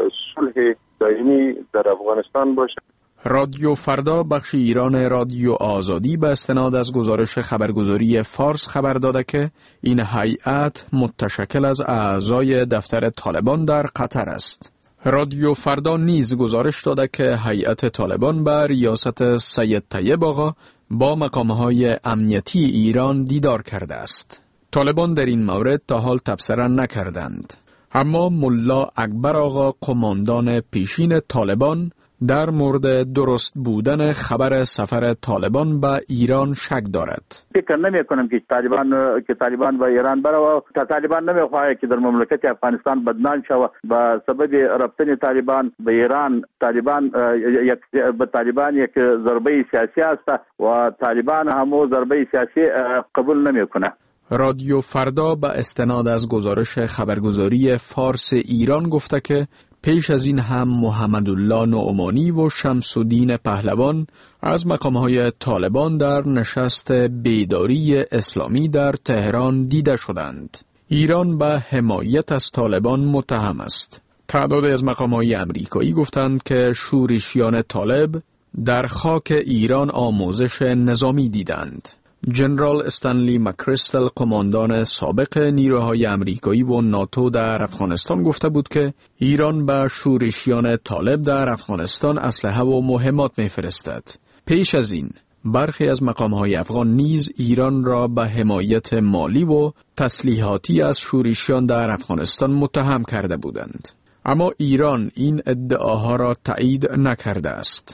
صلح دائمی در افغانستان باشه. رادیو فردا بخش ایران رادیو آزادی به استناد از گزارش خبرگزاری فارس خبر داده که این هیئت متشکل از اعضای دفتر طالبان در قطر است. رادیو فردا نیز گزارش داده که هیئت طالبان به ریاست سید طیب آقا با مقامهای امنیتی ایران دیدار کرده است. طالبان در این مورد تا حال تبصره نکردند. اما ملا اکبر آقا قماندان پیشین طالبان در مورد درست بودن خبر سفر طالبان به ایران شک دارد. فکر نمی کنم که طالبان که طالبان به ایران بره. تا طالبان نمی خواهد که در مملکت افغانستان بدنام شود. با سبب رفتن طالبان به ایران، طالبان یک به طالبان یک ضربه سیاسی است و طالبان همو ضربه سیاسی قبول نمی کنه. رادیو فردا به استناد از گزارش خبرگزاری فارس ایران گفته که پیش از این هم محمد الله نعمانی و شمس الدین پهلوان از مقامهای طالبان در نشست بیداری اسلامی در تهران دیده شدند. ایران به حمایت از طالبان متهم است. تعداد از مقامهای امریکایی گفتند که شورشیان طالب در خاک ایران آموزش نظامی دیدند. جنرال استنلی مکریستل قماندان سابق نیروهای امریکایی و ناتو در افغانستان گفته بود که ایران به شورشیان طالب در افغانستان اسلحه و مهمات می‌فرستد. پیش از این برخی از مقام‌های افغان نیز ایران را به حمایت مالی و تسلیحاتی از شورشیان در افغانستان متهم کرده بودند. اما ایران این ادعاها را تایید نکرده است.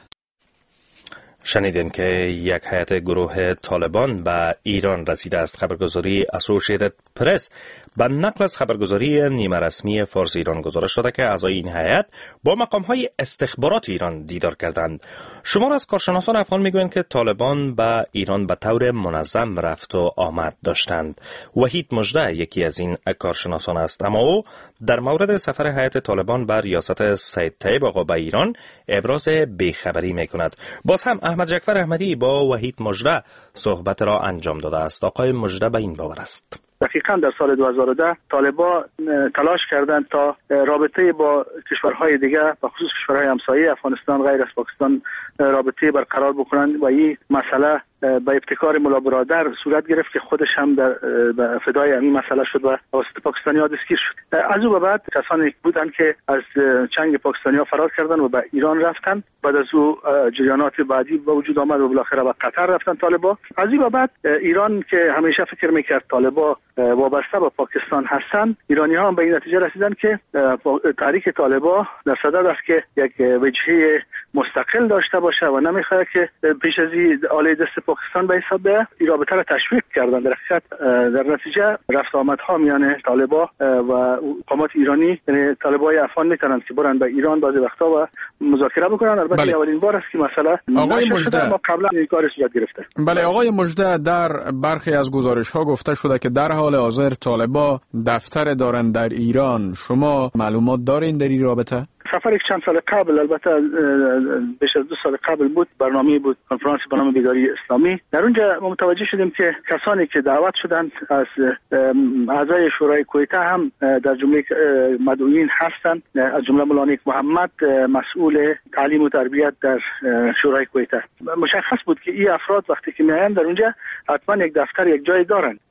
شنیدین که یک هیئت گروه طالبان به ایران رسیده است. خبرگزاری اسوسییتد پرس به نقل از خبرگزاری نیمه رسمی فارس ایران گزارش داده که اعضای این هیئت با مقام‌های استخبارات ایران دیدار کردند. شمار از کارشناسان افغان میگویند که طالبان به ایران به طور منظم رفت و آمد داشتند. وحید مژده یکی از این کارشناسان است، اما او در مورد سفر هیئت طالبان به ریاست سید طیب آقا به ایران ابراز بیخبری میکند. باز هم احمد جعفر احمدی با وحید مژده صحبت را انجام داده است. آقای مژده به این باور است. دقیقاً در سال دو هزار و ده طالبان تلاش کردند تا رابطه با کشورهای دیگه و خصوص کشورهای همسایه افغانستان غیر از پاکستان رابطه برقرار بکنند و این مسئله به ابتکار ملا برادر صورت گرفت که خودش هم در فدای این مسئله شد و واسط پاکستانی‌ها دستگیر شد. از او بعد کسانی بودند که از چنگ پاکستانی‌ها فرار کردند و به ایران رفتند. بعد از او جریانات بعدی به وجود آمد و بالاخره به قطر رفتند طالبان. از این بعد ایران که همیشه فکر می‌کرد طالبان وابسته به پاکستان هستند، ایرانی‌ها هم به این نتیجه رسیدند که تحریک طالبان در صدد است که یک وجهه مستقل داشته باشه و نمی‌خواد که پیش از این آله دست پاکستان به حساب بیاید. این رابطه را تشویق کردند. در حقیقت در نتیجه رفت آمدها میان طالبان و حکومت ایرانی، یعنی طالبای افغان میتونن که برن به ایران بعضی وقتا و مذاکره بکنن. البته بله. اولین بار است که مسئله آقای مژده ما قبلا این کار صورت گرفته. بله آقای مژده، در برخی از گزارش‌ها گفته شده که در حال حاضر طالبان دفتر دارند در ایران. شما معلومات دارین در این رابطه؟ سفر یک چند سال قبل، البته بیش از دو سال قبل بود، برنامه بود کنفرانس به نام بیداری اسلامی. در اونجا ما متوجه شدیم که کسانی که دعوت شدند از اعضای شورای کویته هم در جمله مدعوین هستند، از جمله مولانا محمد مسئول تعلیم و تربیت در شورای کویته. مشخص بود که این افراد وقتی که میایم در اونجا حتما یک دفتر یک جای دارند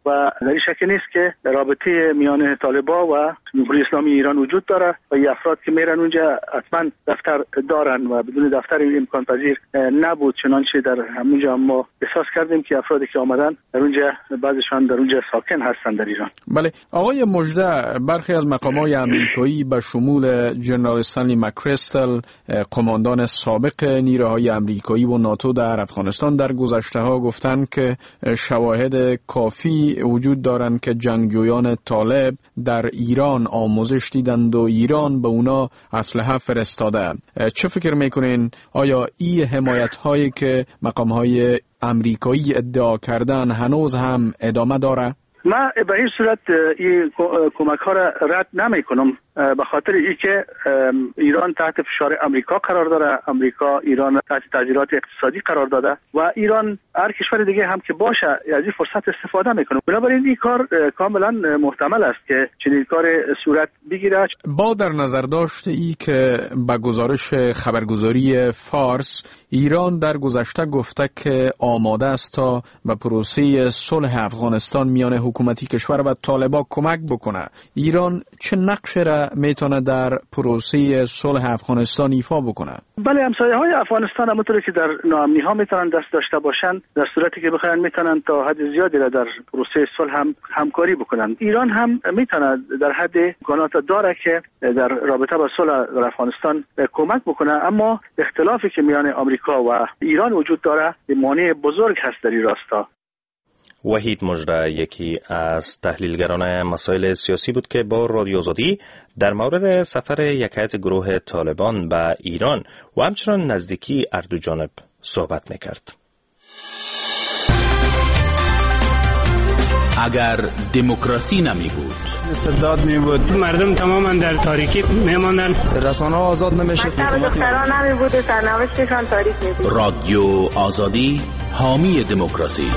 و در این شک نیست که رابطه میان طالبان و جمهوری اسلامی ایران وجود داره و این افراد که میرن اونجا حتما دفتر دارن و بدون دفتر امکان پذیر نبود. چنانچه در همونجا ما احساس کردیم که افرادی که آمدن در اونجا بعضشان در اونجا ساکن هستند در ایران. بله آقای مژده، برخی از مقامات آمریکایی به شمول جنرال استنلی مکریستل، قماندان سابق نیروهای آمریکایی و ناتو در افغانستان، در گذشته‌ها گفتند که شواهد کافی وجود دارند که جنگجویان طالب در ایران آموزش دیدند و ایران به اونا اسلحه فرستاده. چه فکر میکنین؟ آیا این حمایت هایی که مقام های آمریکایی ادعا کردن هنوز هم ادامه داره؟ من به این صورت این کمک ها را رد نمی کنم، به خاطر ای که ایران تحت فشار امریکا قرار داره، امریکا ایران تحت تاثیرات اقتصادی قرار داده و ایران هر کشور دیگه هم که باشه از این فرصت استفاده میکنه. بنابراین این کار کاملا محتمل است که چنین کار صورت بگیره. با در نظر داشت ای که به گزارش خبرگزاری فارس، ایران در گذشته گفته که آماده است تا به پروسه صلح افغانستان میان حکومتی کشور و طالبان کمک بکنه. ایران چه نقش را میتونه در پروسه صلح افغانستان ایفا بکنه؟ بله، همسایه های افغانستان همونطوری که در ناامنی ها میتونن دست داشته باشن، در صورتی که بخواین میتونن تا حد زیادی را در پروسه صلح هم همکاری بکنن. ایران هم میتونه در حد امکانات داره که در رابطه با صلح در افغانستان کمک بکنه، اما اختلافی که میان آمریکا و ایران وجود داره مانع بزرگ هست در این راستا. وحید مژده یکی از تحلیلگران مسائل سیاسی بود که با رادیو آزادی در مورد سفر یک هیئت گروه طالبان به ایران و همچنان نزدیکی هر دو جانب صحبت میکرد. اگر دموکراسی نمی بود، استبداد می بود، مردم تماما در تاریکی می ماندن، رسانه آزاد نمیشد، دختران نمی بود، سرنوشتشان تاریک می بود. رادیو آزادی حامی دموکراسی.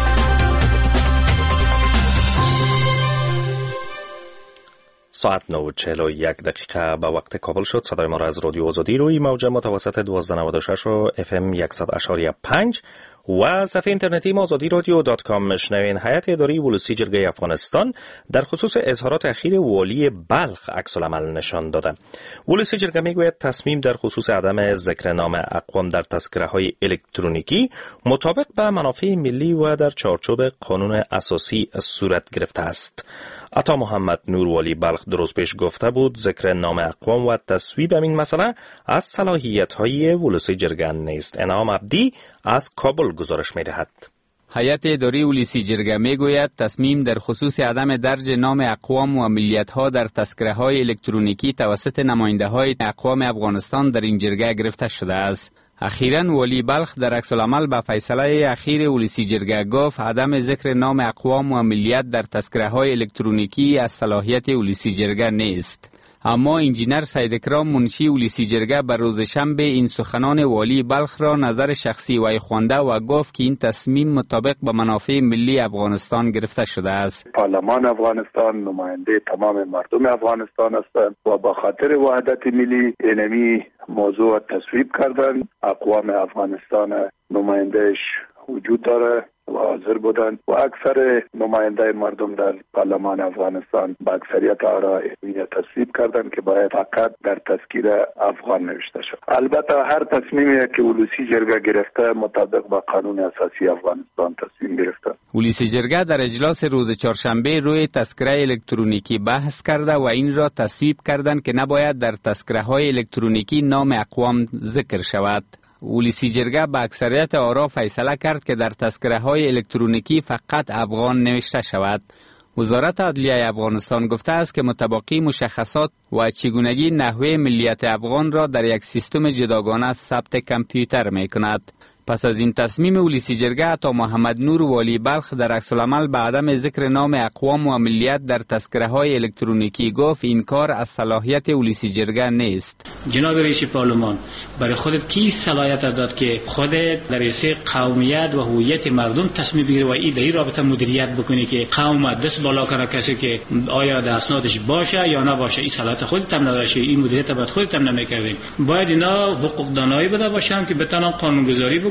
ساعت نه و چهل و یک دقیقه به وقت کابل شد. صدای ما را از رادیو آزادی روی موج متوسط دوازده نود و شش و اف ام صد و پنج و صفحه اینترنتی ما آزادی رادیو دات کام میشنوین. هیئت اداری ولسی جرگه افغانستان در خصوص اظهارات اخیر والی بلخ عکس العمل نشان داده. ولسی جرگه میگوید تصمیم در خصوص عدم ذکر نام اقوام در تذکره‌های الکترونیکی مطابق به منافع ملی و در چارچوب قانون اساسی صورت گرفته است. عطا محمد نور والی بلخ درست پیش گفته بود ذکر نام اقوام و تصویب این مسئله از صلاحیت‌های ولسی جرگه نیست. انعام عبدی از کابل گزارش می‌دهد. هیئت اداری ولسی جرگه میگوید تصمیم در خصوص عدم درج نام اقوام و ملیت‌ها در تذکره‌های الکترونیکی توسط نماینده‌های اقوام افغانستان در این جرگه گرفته شده است. اخیراً والی بلخ در عکس العمل به فیصله اخیر ولسی جرگه گفت عدم ذکر نام اقوام و ملیت در تذکره‌های الکترونیکی از صلاحیت ولسی جرگه نیست. اما انجینر سید اکرام منشی ولسی جرگه بر روز شنبه این سخنان والی بلخ را نظر شخصی وی خوانده و گفت که این تصمیم مطابق با منافع ملی افغانستان گرفته شده است. پارلمان افغانستان نماینده تمام مردم افغانستان است و با خاطر وحدت ملی اینمی موضوع تصویب کردن. اقوام افغانستان نمایندهش وجود داره و حاضر بودند و اکثر نماینده مردم در پارلمان افغانستان با اکثریت آرا تصویب کردند که باید فقط در تذکیر افغان نوشته شد. البته هر تصمیمی که ولسی جرگه گرفته مطابق با قانون اساسی افغانستان تصمیم گرفته. ولسی جرگه در اجلاس روز چهارشنبه روی تذکره الکترونیکی بحث کرده و این را تصویب کردند که نباید در تذکره‌های الکترونیکی نام اقوام ذکر شود. ولسی جرگه با اکثریت آرا فیصله کرد که در تذکره‌های الکترونیکی فقط افغان نوشته شود. وزارت عدلیه افغانستان گفته است که مطابقی مشخصات و چگونگی نحوه ملیت افغان را در یک سیستم جداگانه ثبت کامپیوتر می‌کند. پس از این تصمیم ولسی جرگه عطا محمد نور والی بلخ در عکس العمل به عدم ذکر نام اقوام و ملیت در تذکره‌های الکترونیکی گفت این کار از صلاحیت ولسی جرگه نیست. جناب رئیس پارلمان برای خودت کی صلاحیت داد که خودت در رئیس قومیت و هویت مردم تصمیم بگیری و این در این رابطه مدیریت بکنی که قوم دست بالا کنه کسی که آیا در اسنادش باشه یا نباشه؟ این صلاحیت خودت هم نداشتی، این مدیریت باید خودت هم نمی‌کردی. باید اینا حقوق دانایی بده باشن که بتونن قانونگذاری بکنن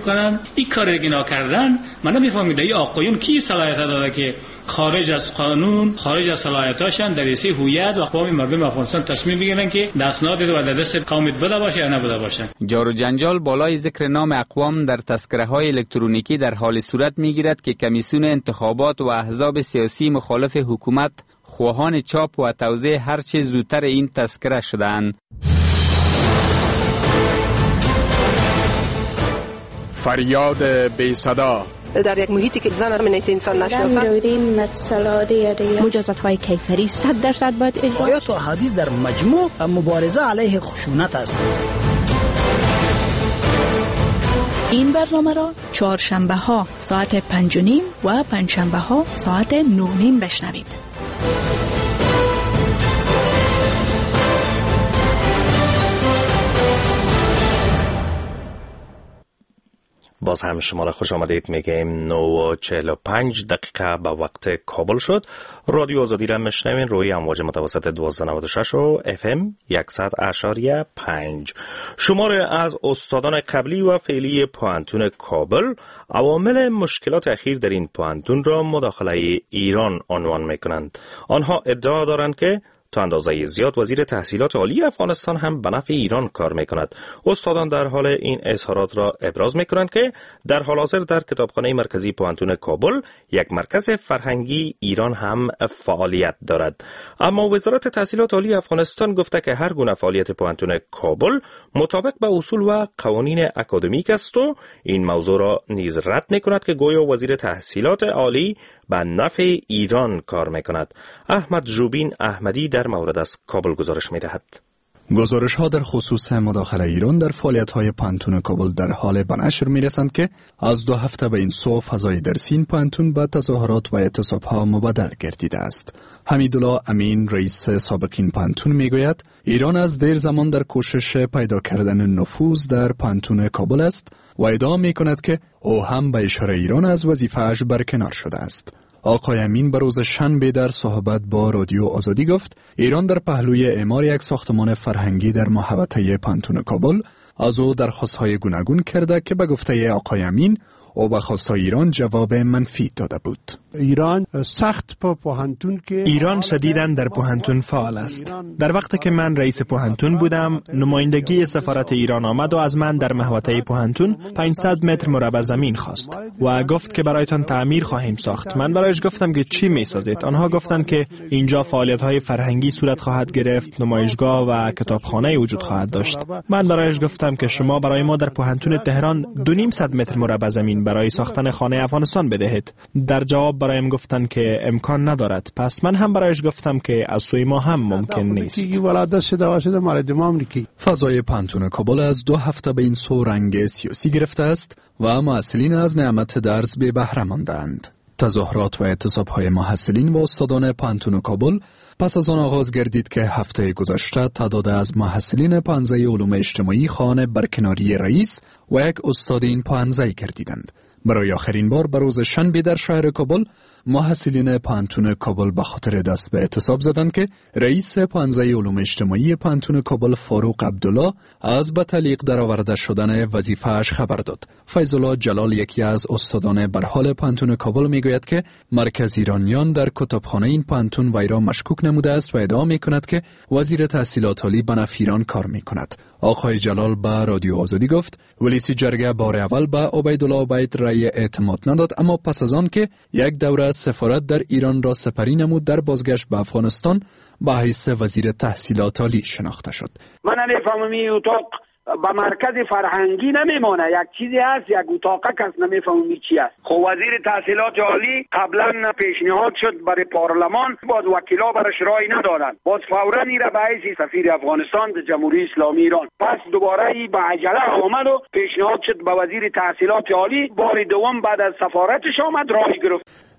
کنن. این کاری که نکردن من نمیفهمم این آقایون کی صلاحیت داره که خارج از قانون، خارج از صلاحیتاشون در رئیس هویت و قوم مردم افغانستان تصمیم بگیرن که دستناد و در دست قومت بده باشه یا نبوده باشه. جار و جنجال بالای ذکر نام اقوام در تذکره‌های الکترونیکی در حال صورت میگیرد که کمیسیون انتخابات و احزاب سیاسی مخالف حکومت خواهان چاپ و توزیع هر چه زودتر این تذکره شدند. فریاد بی صدا در یک محیطی که زن هم نیست انسان نشناسن. مجازات های کیفری صد درصد باید اجرا. آیات و احادیث در مجموع مبارزه علیه خشونت است. این برنامه را چهارشنبه ها ساعت پنج و نیم و پنجشنبه ها ساعت نه و نیم بشنوید. باز هم شما را خوش آمدید میگیم. نه و چهل و پنج دقیقه به وقت کابل شد. رادیو آزادی را میشنوین روی امواج متوسط دویست و نود و شش و اف ام صد اشاریه پنج. شماره از استادان قبلی و فعلی پوهنتون کابل عوامل مشکلات اخیر در این پوهنتون را مداخله ایران عنوان میکنند. آنها ادعا دارند که تا اندازه زیاد وزیر تحصیلات عالی افغانستان هم به نفع ایران کار میکند. استادان در حال این اظهارات را ابراز میکنند که در حال حاضر در کتابخانه مرکزی پوهنتون کابل یک مرکز فرهنگی ایران هم فعالیت دارد. اما وزارت تحصیلات عالی افغانستان گفته که هر گونه فعالیت پوهنتون کابل مطابق به اصول و قوانین اکادمیک است و این موضوع را نیز رد میکند که گویا وزیر تحصیلات عالی به نفع ایران کار میکند. احمد جوبین احمدی در مورد از کابل گزارش میدهد. گزارش ها در خصوص مداخله ایران در فعالیت های پوهنتون کابل در حال به نشر می رسند که از دو هفته به این سو فضای درسی این پوهنتون به تظاهرات و اعتصاب ها مبدل گردیده است. حمیدالله امین رئیس سابق این پوهنتون می گوید ایران از دیر زمان در کوشش پیدا کردن نفوذ در پوهنتون کابل است و ادعا می کند که او هم به اشاره ایران از وظیفه‌اش برکنار شده است. آقای امین به روز شنبه در صحبت با رادیو آزادی گفت ایران در پهلوی اعمار یک ساختمان فرهنگی در محوطه پوهنتون کابل از او درخواست‌های گوناگون کرده که به گفته آقای امین او به خواست‌های ایران جواب منفی داده بود. ایران سخت په پوهنتون که ایران شدیداً در پوهنتون فعال است. در وقتی که من رئیس پوهنتون بودم، نمایندگی سفارت ایران آمد و از من در محوطه پوهنتون پانصد متر مربع زمین خواست و گفت که برایتان تعمیر خواهیم ساخت. من برایش گفتم که چی می‌سازید؟ آنها گفتند که اینجا فعالیت‌های فرهنگی صورت خواهد گرفت، نمایشگاه و کتابخانه وجود خواهد داشت. من برایش گفتم که شما برای ما در پوهنتون تهران دو نیم صد متر مربع زمین برای ساختن خانه افغانستان بدهید. در جواب برایم گفتن که امکان ندارد. پس من هم برایش گفتم که از سوی ما هم ممکن نیست. فضای پوهنتون کابل از دو هفته به این سو رنگ سیاسی گرفته است و محصلین از نعمت درس به بهره ماندند. تظاهرات و اعتصاب‌های محصلین و استادان پوهنتون کابل پس از آن آغاز گردید که هفته گذشته تعداد از محصلین پانزه علوم اجتماعی خواهان برکناری رئیس و یک استاد این پانزه گردیدند. برای آخرین بار به روز شنبه در شهر کابل محصلین پوهنتون کابل به خاطر دست به اعتصاب زدند که رئیس پانزه علوم اجتماعی پوهنتون کابل فاروق عبدالله از به تعلیق درآورده شدن وظیفه‌اش خبر داد. فیض الله جلال یکی از استادان برحال پوهنتون کابل میگوید که مرکز ایرانیان در کتابخانه این پوهنتون وی را مشکوک نموده است و ادعا میکند که وزیر تحصیلات عالی به نفع ایران کار میکند. آقای جلال به رادیو آزادی گفت ولیسی جرگه بار اول به عبیدالله عبید رأی اعتماد نداد، اما پس از آن که یک دوره سفارت در ایران را سپری نمود در بازگشت به افغانستان به حیث وزیر تحصیلات عالی شناخته شد. من نمیفهمم این اتاق با مرکز فرهنگی نمیمونه، یک چیزی هست، یک اتاقه کس نمیفهمم چی است. خب وزیر تحصیلات عالی قبلا پیشنهاد شد برای پارلمان، باز وکیلا برش رای ندادن، باز فورا این را به حیث سفیر افغانستان در جمهوری اسلامی ایران، پس دوباره ای به عجله آمد و پیشنهاد شد به وزیر تحصیلات عالی، بار دوم بعد از سفارتش آمد رای گرفت.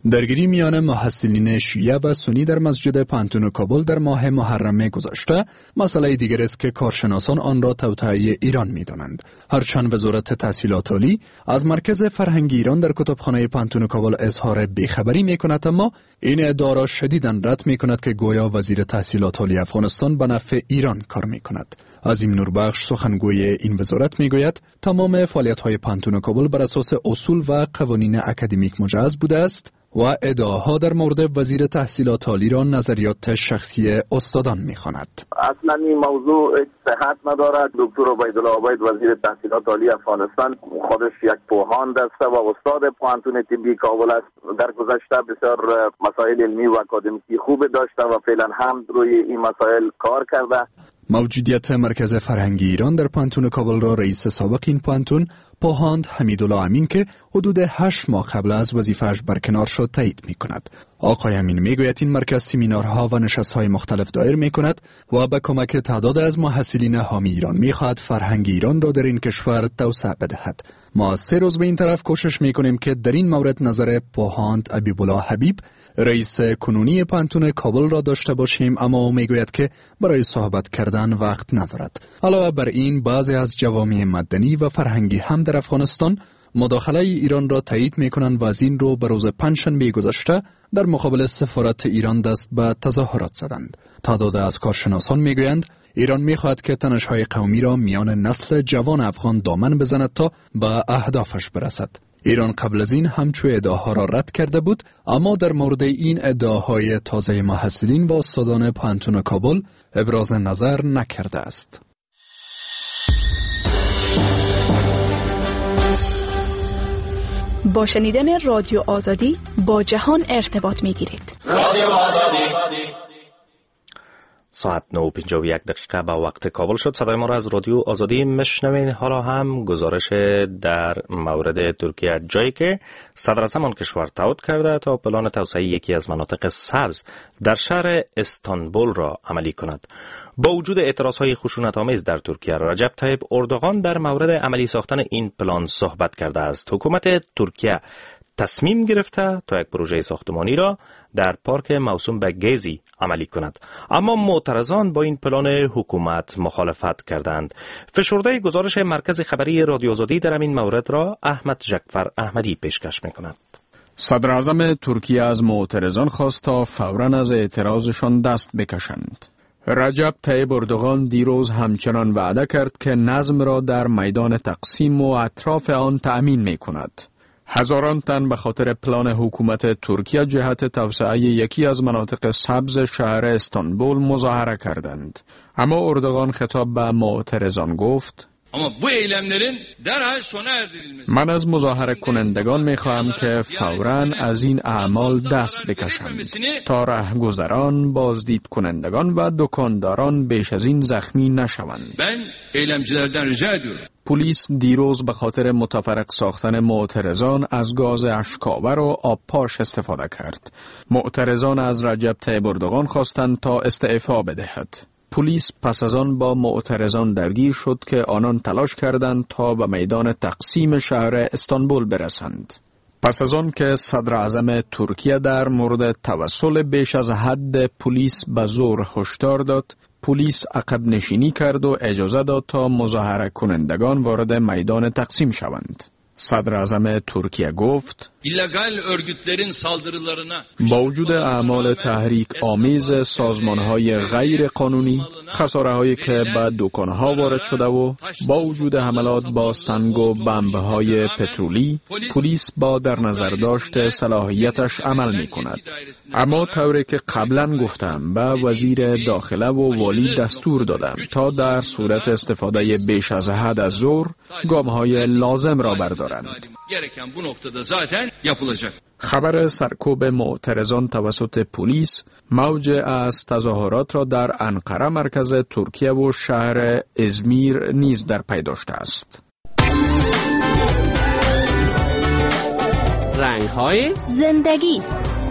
درگیری میان محصلین شیعه و سنی در مسجد پانتون کابل در ماه محرم گذشته مسئله دیگر است که کارشناسان آن را توطئه ایران می‌دانند. هرچند وزارت تحصیلات عالی از مرکز فرهنگی ایران در کتابخانه پانتون کابل اظهار بیخبری می‌کند، اما این ادعا را شدیداً رد می‌کند که گویا وزیر تحصیلات عالی افغانستان به نفع ایران کار می‌کند. عظیم نوربخش سخنگوی این وزارت میگوید تمام فعالیت‌های پانتون کابل بر اساس اصول و قوانین اکادمیک مجهز بوده است و ادعاها در مورد وزیر تحصیلات عالی را نظریات شخصی استادان می‌خواند. اصلا این موضوع صحت ندارد. دکتر عبیدالله عبید وزیر تحصیلات عالی افغانستان خودش یک پوهاند است و استاد پانتون طبی کابل است. در گذشته بسیار مسائل علمی و اکادمیکی خوب داشته و فعلا هم روی این مسائل کار کرده. موجودیت مرکز فرهنگی ایران در پانتون کابل را رئیس سابق این پانتون پوهاند حمیدالله امین که حدود هشت ماه قبل از وظیفه‌اش برکنار شد تایید می‌کند. آقای امین میگوید این مرکز سمینارها و نشست‌های مختلف دایر می‌کند و به کمک تعداد از محصلین حامی ایران می‌خواهد فرهنگ ایران را در این کشور توسعه بدهد. ما سه روز به این طرف کوشش می‌کنیم که در این مورد نظر پوهاند حبیبالله حبیب رئیس کنونی پانتون کابل را داشته باشیم، اما او میگوید که برای صحبت کردن وقت ندارد. علاوه بر این بعضی از جوامع مدنی و فرهنگی هم در افغانستان مداخله ایران را تایید میکنند و از این رو به روز پنجشنبه گذشته در مقابل سفارت ایران دست به تظاهرات زدند. تعداد از کارشناسان میگویند ایران میخواهد که تنش‌های قومی را میان نسل جوان افغان دامن بزند تا به اهدافش برسد. ایران قبل از این همچو ادعاها را رد کرده بود، اما در مورد این ادعاهای تازه محصلین و استادان پانتون کابل ابراز نظر نکرده است. با شنیدن رادیو آزادی با جهان ارتباط می گیرید. رادیو آزادی. ساعت نه و پنجاه و یک دقیقه به وقت کابل شد. صدای ما را از رادیو آزادی میشنوین. حالا هم گزارش در مورد ترکیه، جایی که صدر اعظم آن کشور تعهد کرده تا پلان توسعه یکی از مناطق سبز در شهر استانبول را عملی کند. با وجود اعتراضهای خشونت‌آمیز در ترکیه، رجب طیب اردوغان در مورد عملی ساختن این پلان صحبت کرده است. حکومت ترکیه تصمیم گرفته تا یک پروژه ساختمانی را در پارک موسوم به گزی عملی کند، اما معترضان با این پلان حکومت مخالفت کردند. فشرده گزارش مرکز خبری رادیو آزادی در این مورد را احمد جعفر احمدی پیشکش می‌کند. صدر اعظم ترکیه از معترضان خواست تا فوراً از اعتراضشان دست بکشند. رجب طیب اردوغان دیروز همچنان وعده کرد که نظم را در میدان تقسیم و اطراف آن تأمین می کند. هزاران تن به خاطر پلان حکومت ترکیه جهت توسعه یکی از مناطق سبز شهر استانبول مظاهره کردند. اما اردوغان خطاب به معترضان گفت: من از مظاهره کنندگان می خواهم که فوراً از این اعمال دست بکشند تا رهگذران، بازدید کنندگان و دکانداران بیش از این زخمی نشوند. پلیس دیروز به خاطر متفرق ساختن معترضان از گاز اشک‌آور و آب پاش استفاده کرد. معترضان از رجب طیب اردوغان خواستند تا استعفا بدهد. پلیس پس از آن با معترضان درگیر شد که آنان تلاش کردند تا به میدان تقسیم شهر استانبول برسند. پس از آن که صدر اعظم ترکیه در مورد توسل بیش از حد پلیس به زور هشدار داد، پلیس عقب نشینی کرد و اجازه داد تا مظاهره کنندگان وارد میدان تقسیم شوند. صدر اعظم ترکیه گفت: با وجود اعمال تحریک آمیز سازمان‌های غیر قانونی، خساره‌هایی که به دکان‌ها وارد شده و با وجود حملات با سنگ و بمب‌های پترولی، پلیس با در نظر داشت صلاحیتش عمل می‌کند. اما طوری که قبلا گفتم به وزیر داخله و والی دستور دادم تا در صورت استفاده بیش از حد از زور گام‌های لازم را بردارند. خبر سرکوب معترضان توسط پلیس موج از تظاهرات را در انقره مرکز ترکیه و شهر ازمیر نیز در پی داشته است. رنگ‌های زندگی.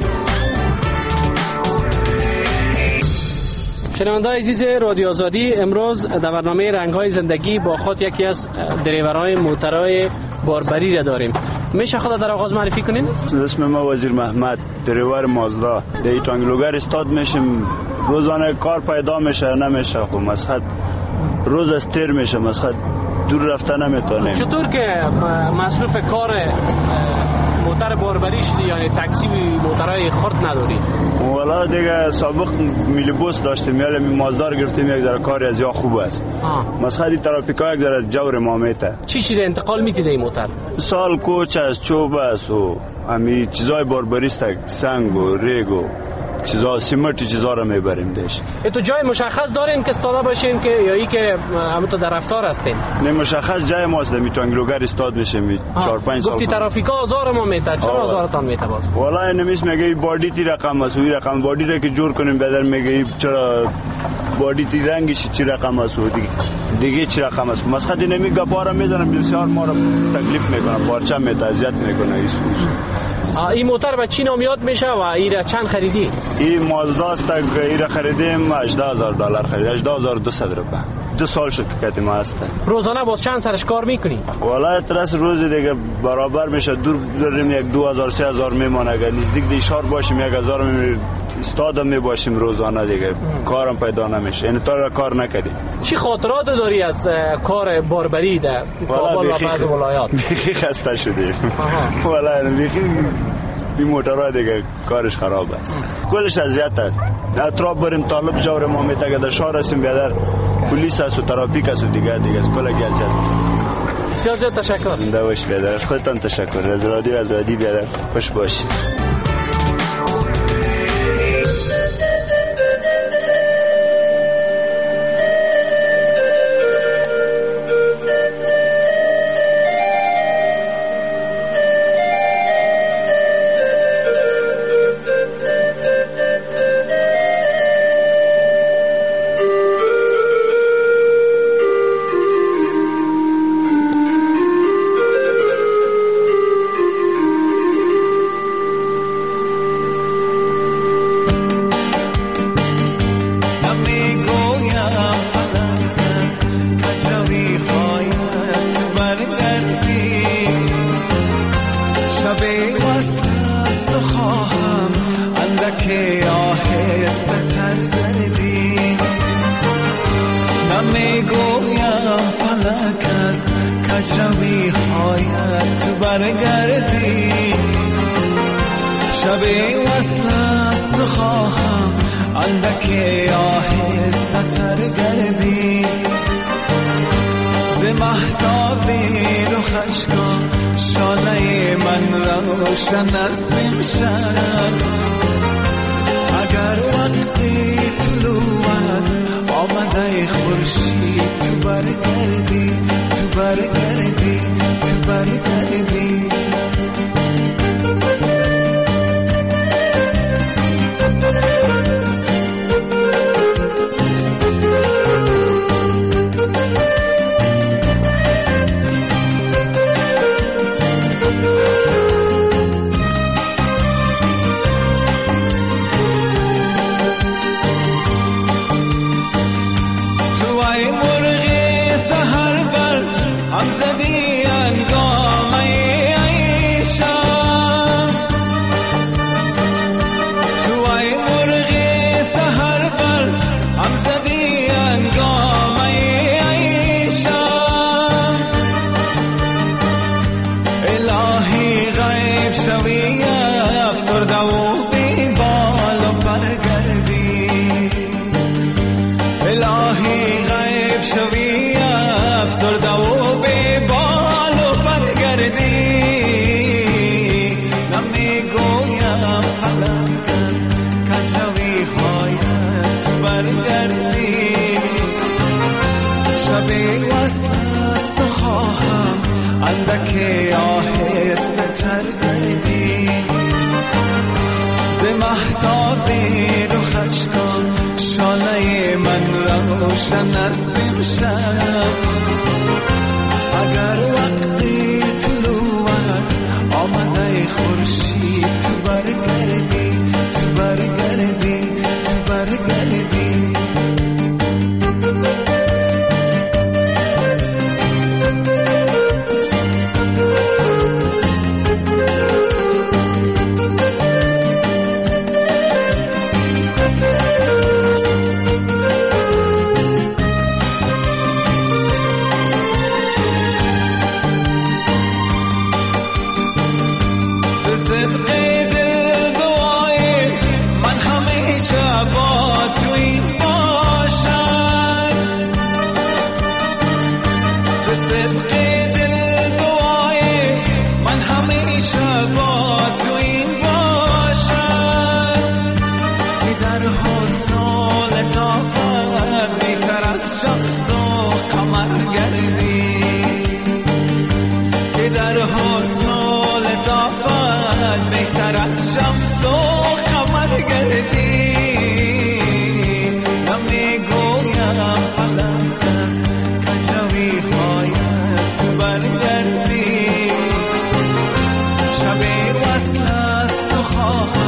شنونده‌های عزیز رادیو آزادی، امروز در برنامه رنگ‌های زندگی با خود یکی از دریورهای موترهای باربری را داریم. میشه خود در آغاز معرفی کنین؟ اسم ما وزیر محمد، دریور مازدا. در تانگلوگر استاد میشیم، روزانه کار پیدا میشه نمیشه. خب مسخد روز از تیر میشه، مسخد دور رفته نمیتونیم. چطور که مصروف کار موتر باربری شدی، یعنی تاکسی موترهای خرد نداری؟ والا دیگه سابق میلیبوس داشتیم، یعنی مازدار گرفتیم، یک در کاری از یا خوب است. مسخدی ترافیکا یک در جور ما میته. چی چیز انتقال میتیده این موتر؟ سال کوچ است، چوب است و همین چیزای باربری است، سنگ و ریگ و چیزا سیمرتی چیزا رو میبریم دیش. تو جای مشخص دارین که استاده باشین که یا ای که همونطور در رفتار هستین؟ نه مشخص جای ماست، می تانگلوگر استاد میشه می چهار پنج سال. گفتی ترافیکا آزار ما میته، چرا آزارتان میته باز؟ والا نمیش میگه بادی تی رقم است، وی رقم بادی رو که جور کنیم بدر میگه چرا بادی تی رنگش چی رقم است و دیگه دیگه چی رقم است. مسخدی نمیگه پارا میذارم بسیار ما رو تکلیف میکنه، پارچه میته، اذیت میکنه. ایسوس این موتر به چی نامیاد میشه و ایره چند خریدی؟ این مازدا است، ایره خریدیم هجده هزار دلار خرید، هجده هزار و دویست روپیه. دو سال شد که کتی ما هست. روزانه باز چند سرش کار میکنی؟ والا ترس روز دیگه برابر میشه، دور داریم یک دو هزار سه هزار میمونه، اگر نزدیک دی شهر باشیم یک هزار می استاد می باشیم روزانه دیگه کارم پیدا نمیشه. یعنی تا کار نکردیم. چی خاطرات داری از کار باربری در کابل و بعض ولایات؟ بیخی خسته شدیم. والا بیخی این موترها دیگه کارش خراب است، کلش اذیت است. اطراف بریم طالب جور ما میتگه در شهر هستیم بیادر پلیس است و ترافیک است و دیگه دیگه از کلگی اذیت. بسیار زیاد تشکر. زنده باش بیادر، خودتان تشکر. از رادیو آزادی بیادر خوش باشی. از شمس و قمر گردی نمیگویم فلک است کجوی هایت برگردی شب وصل است و خواهم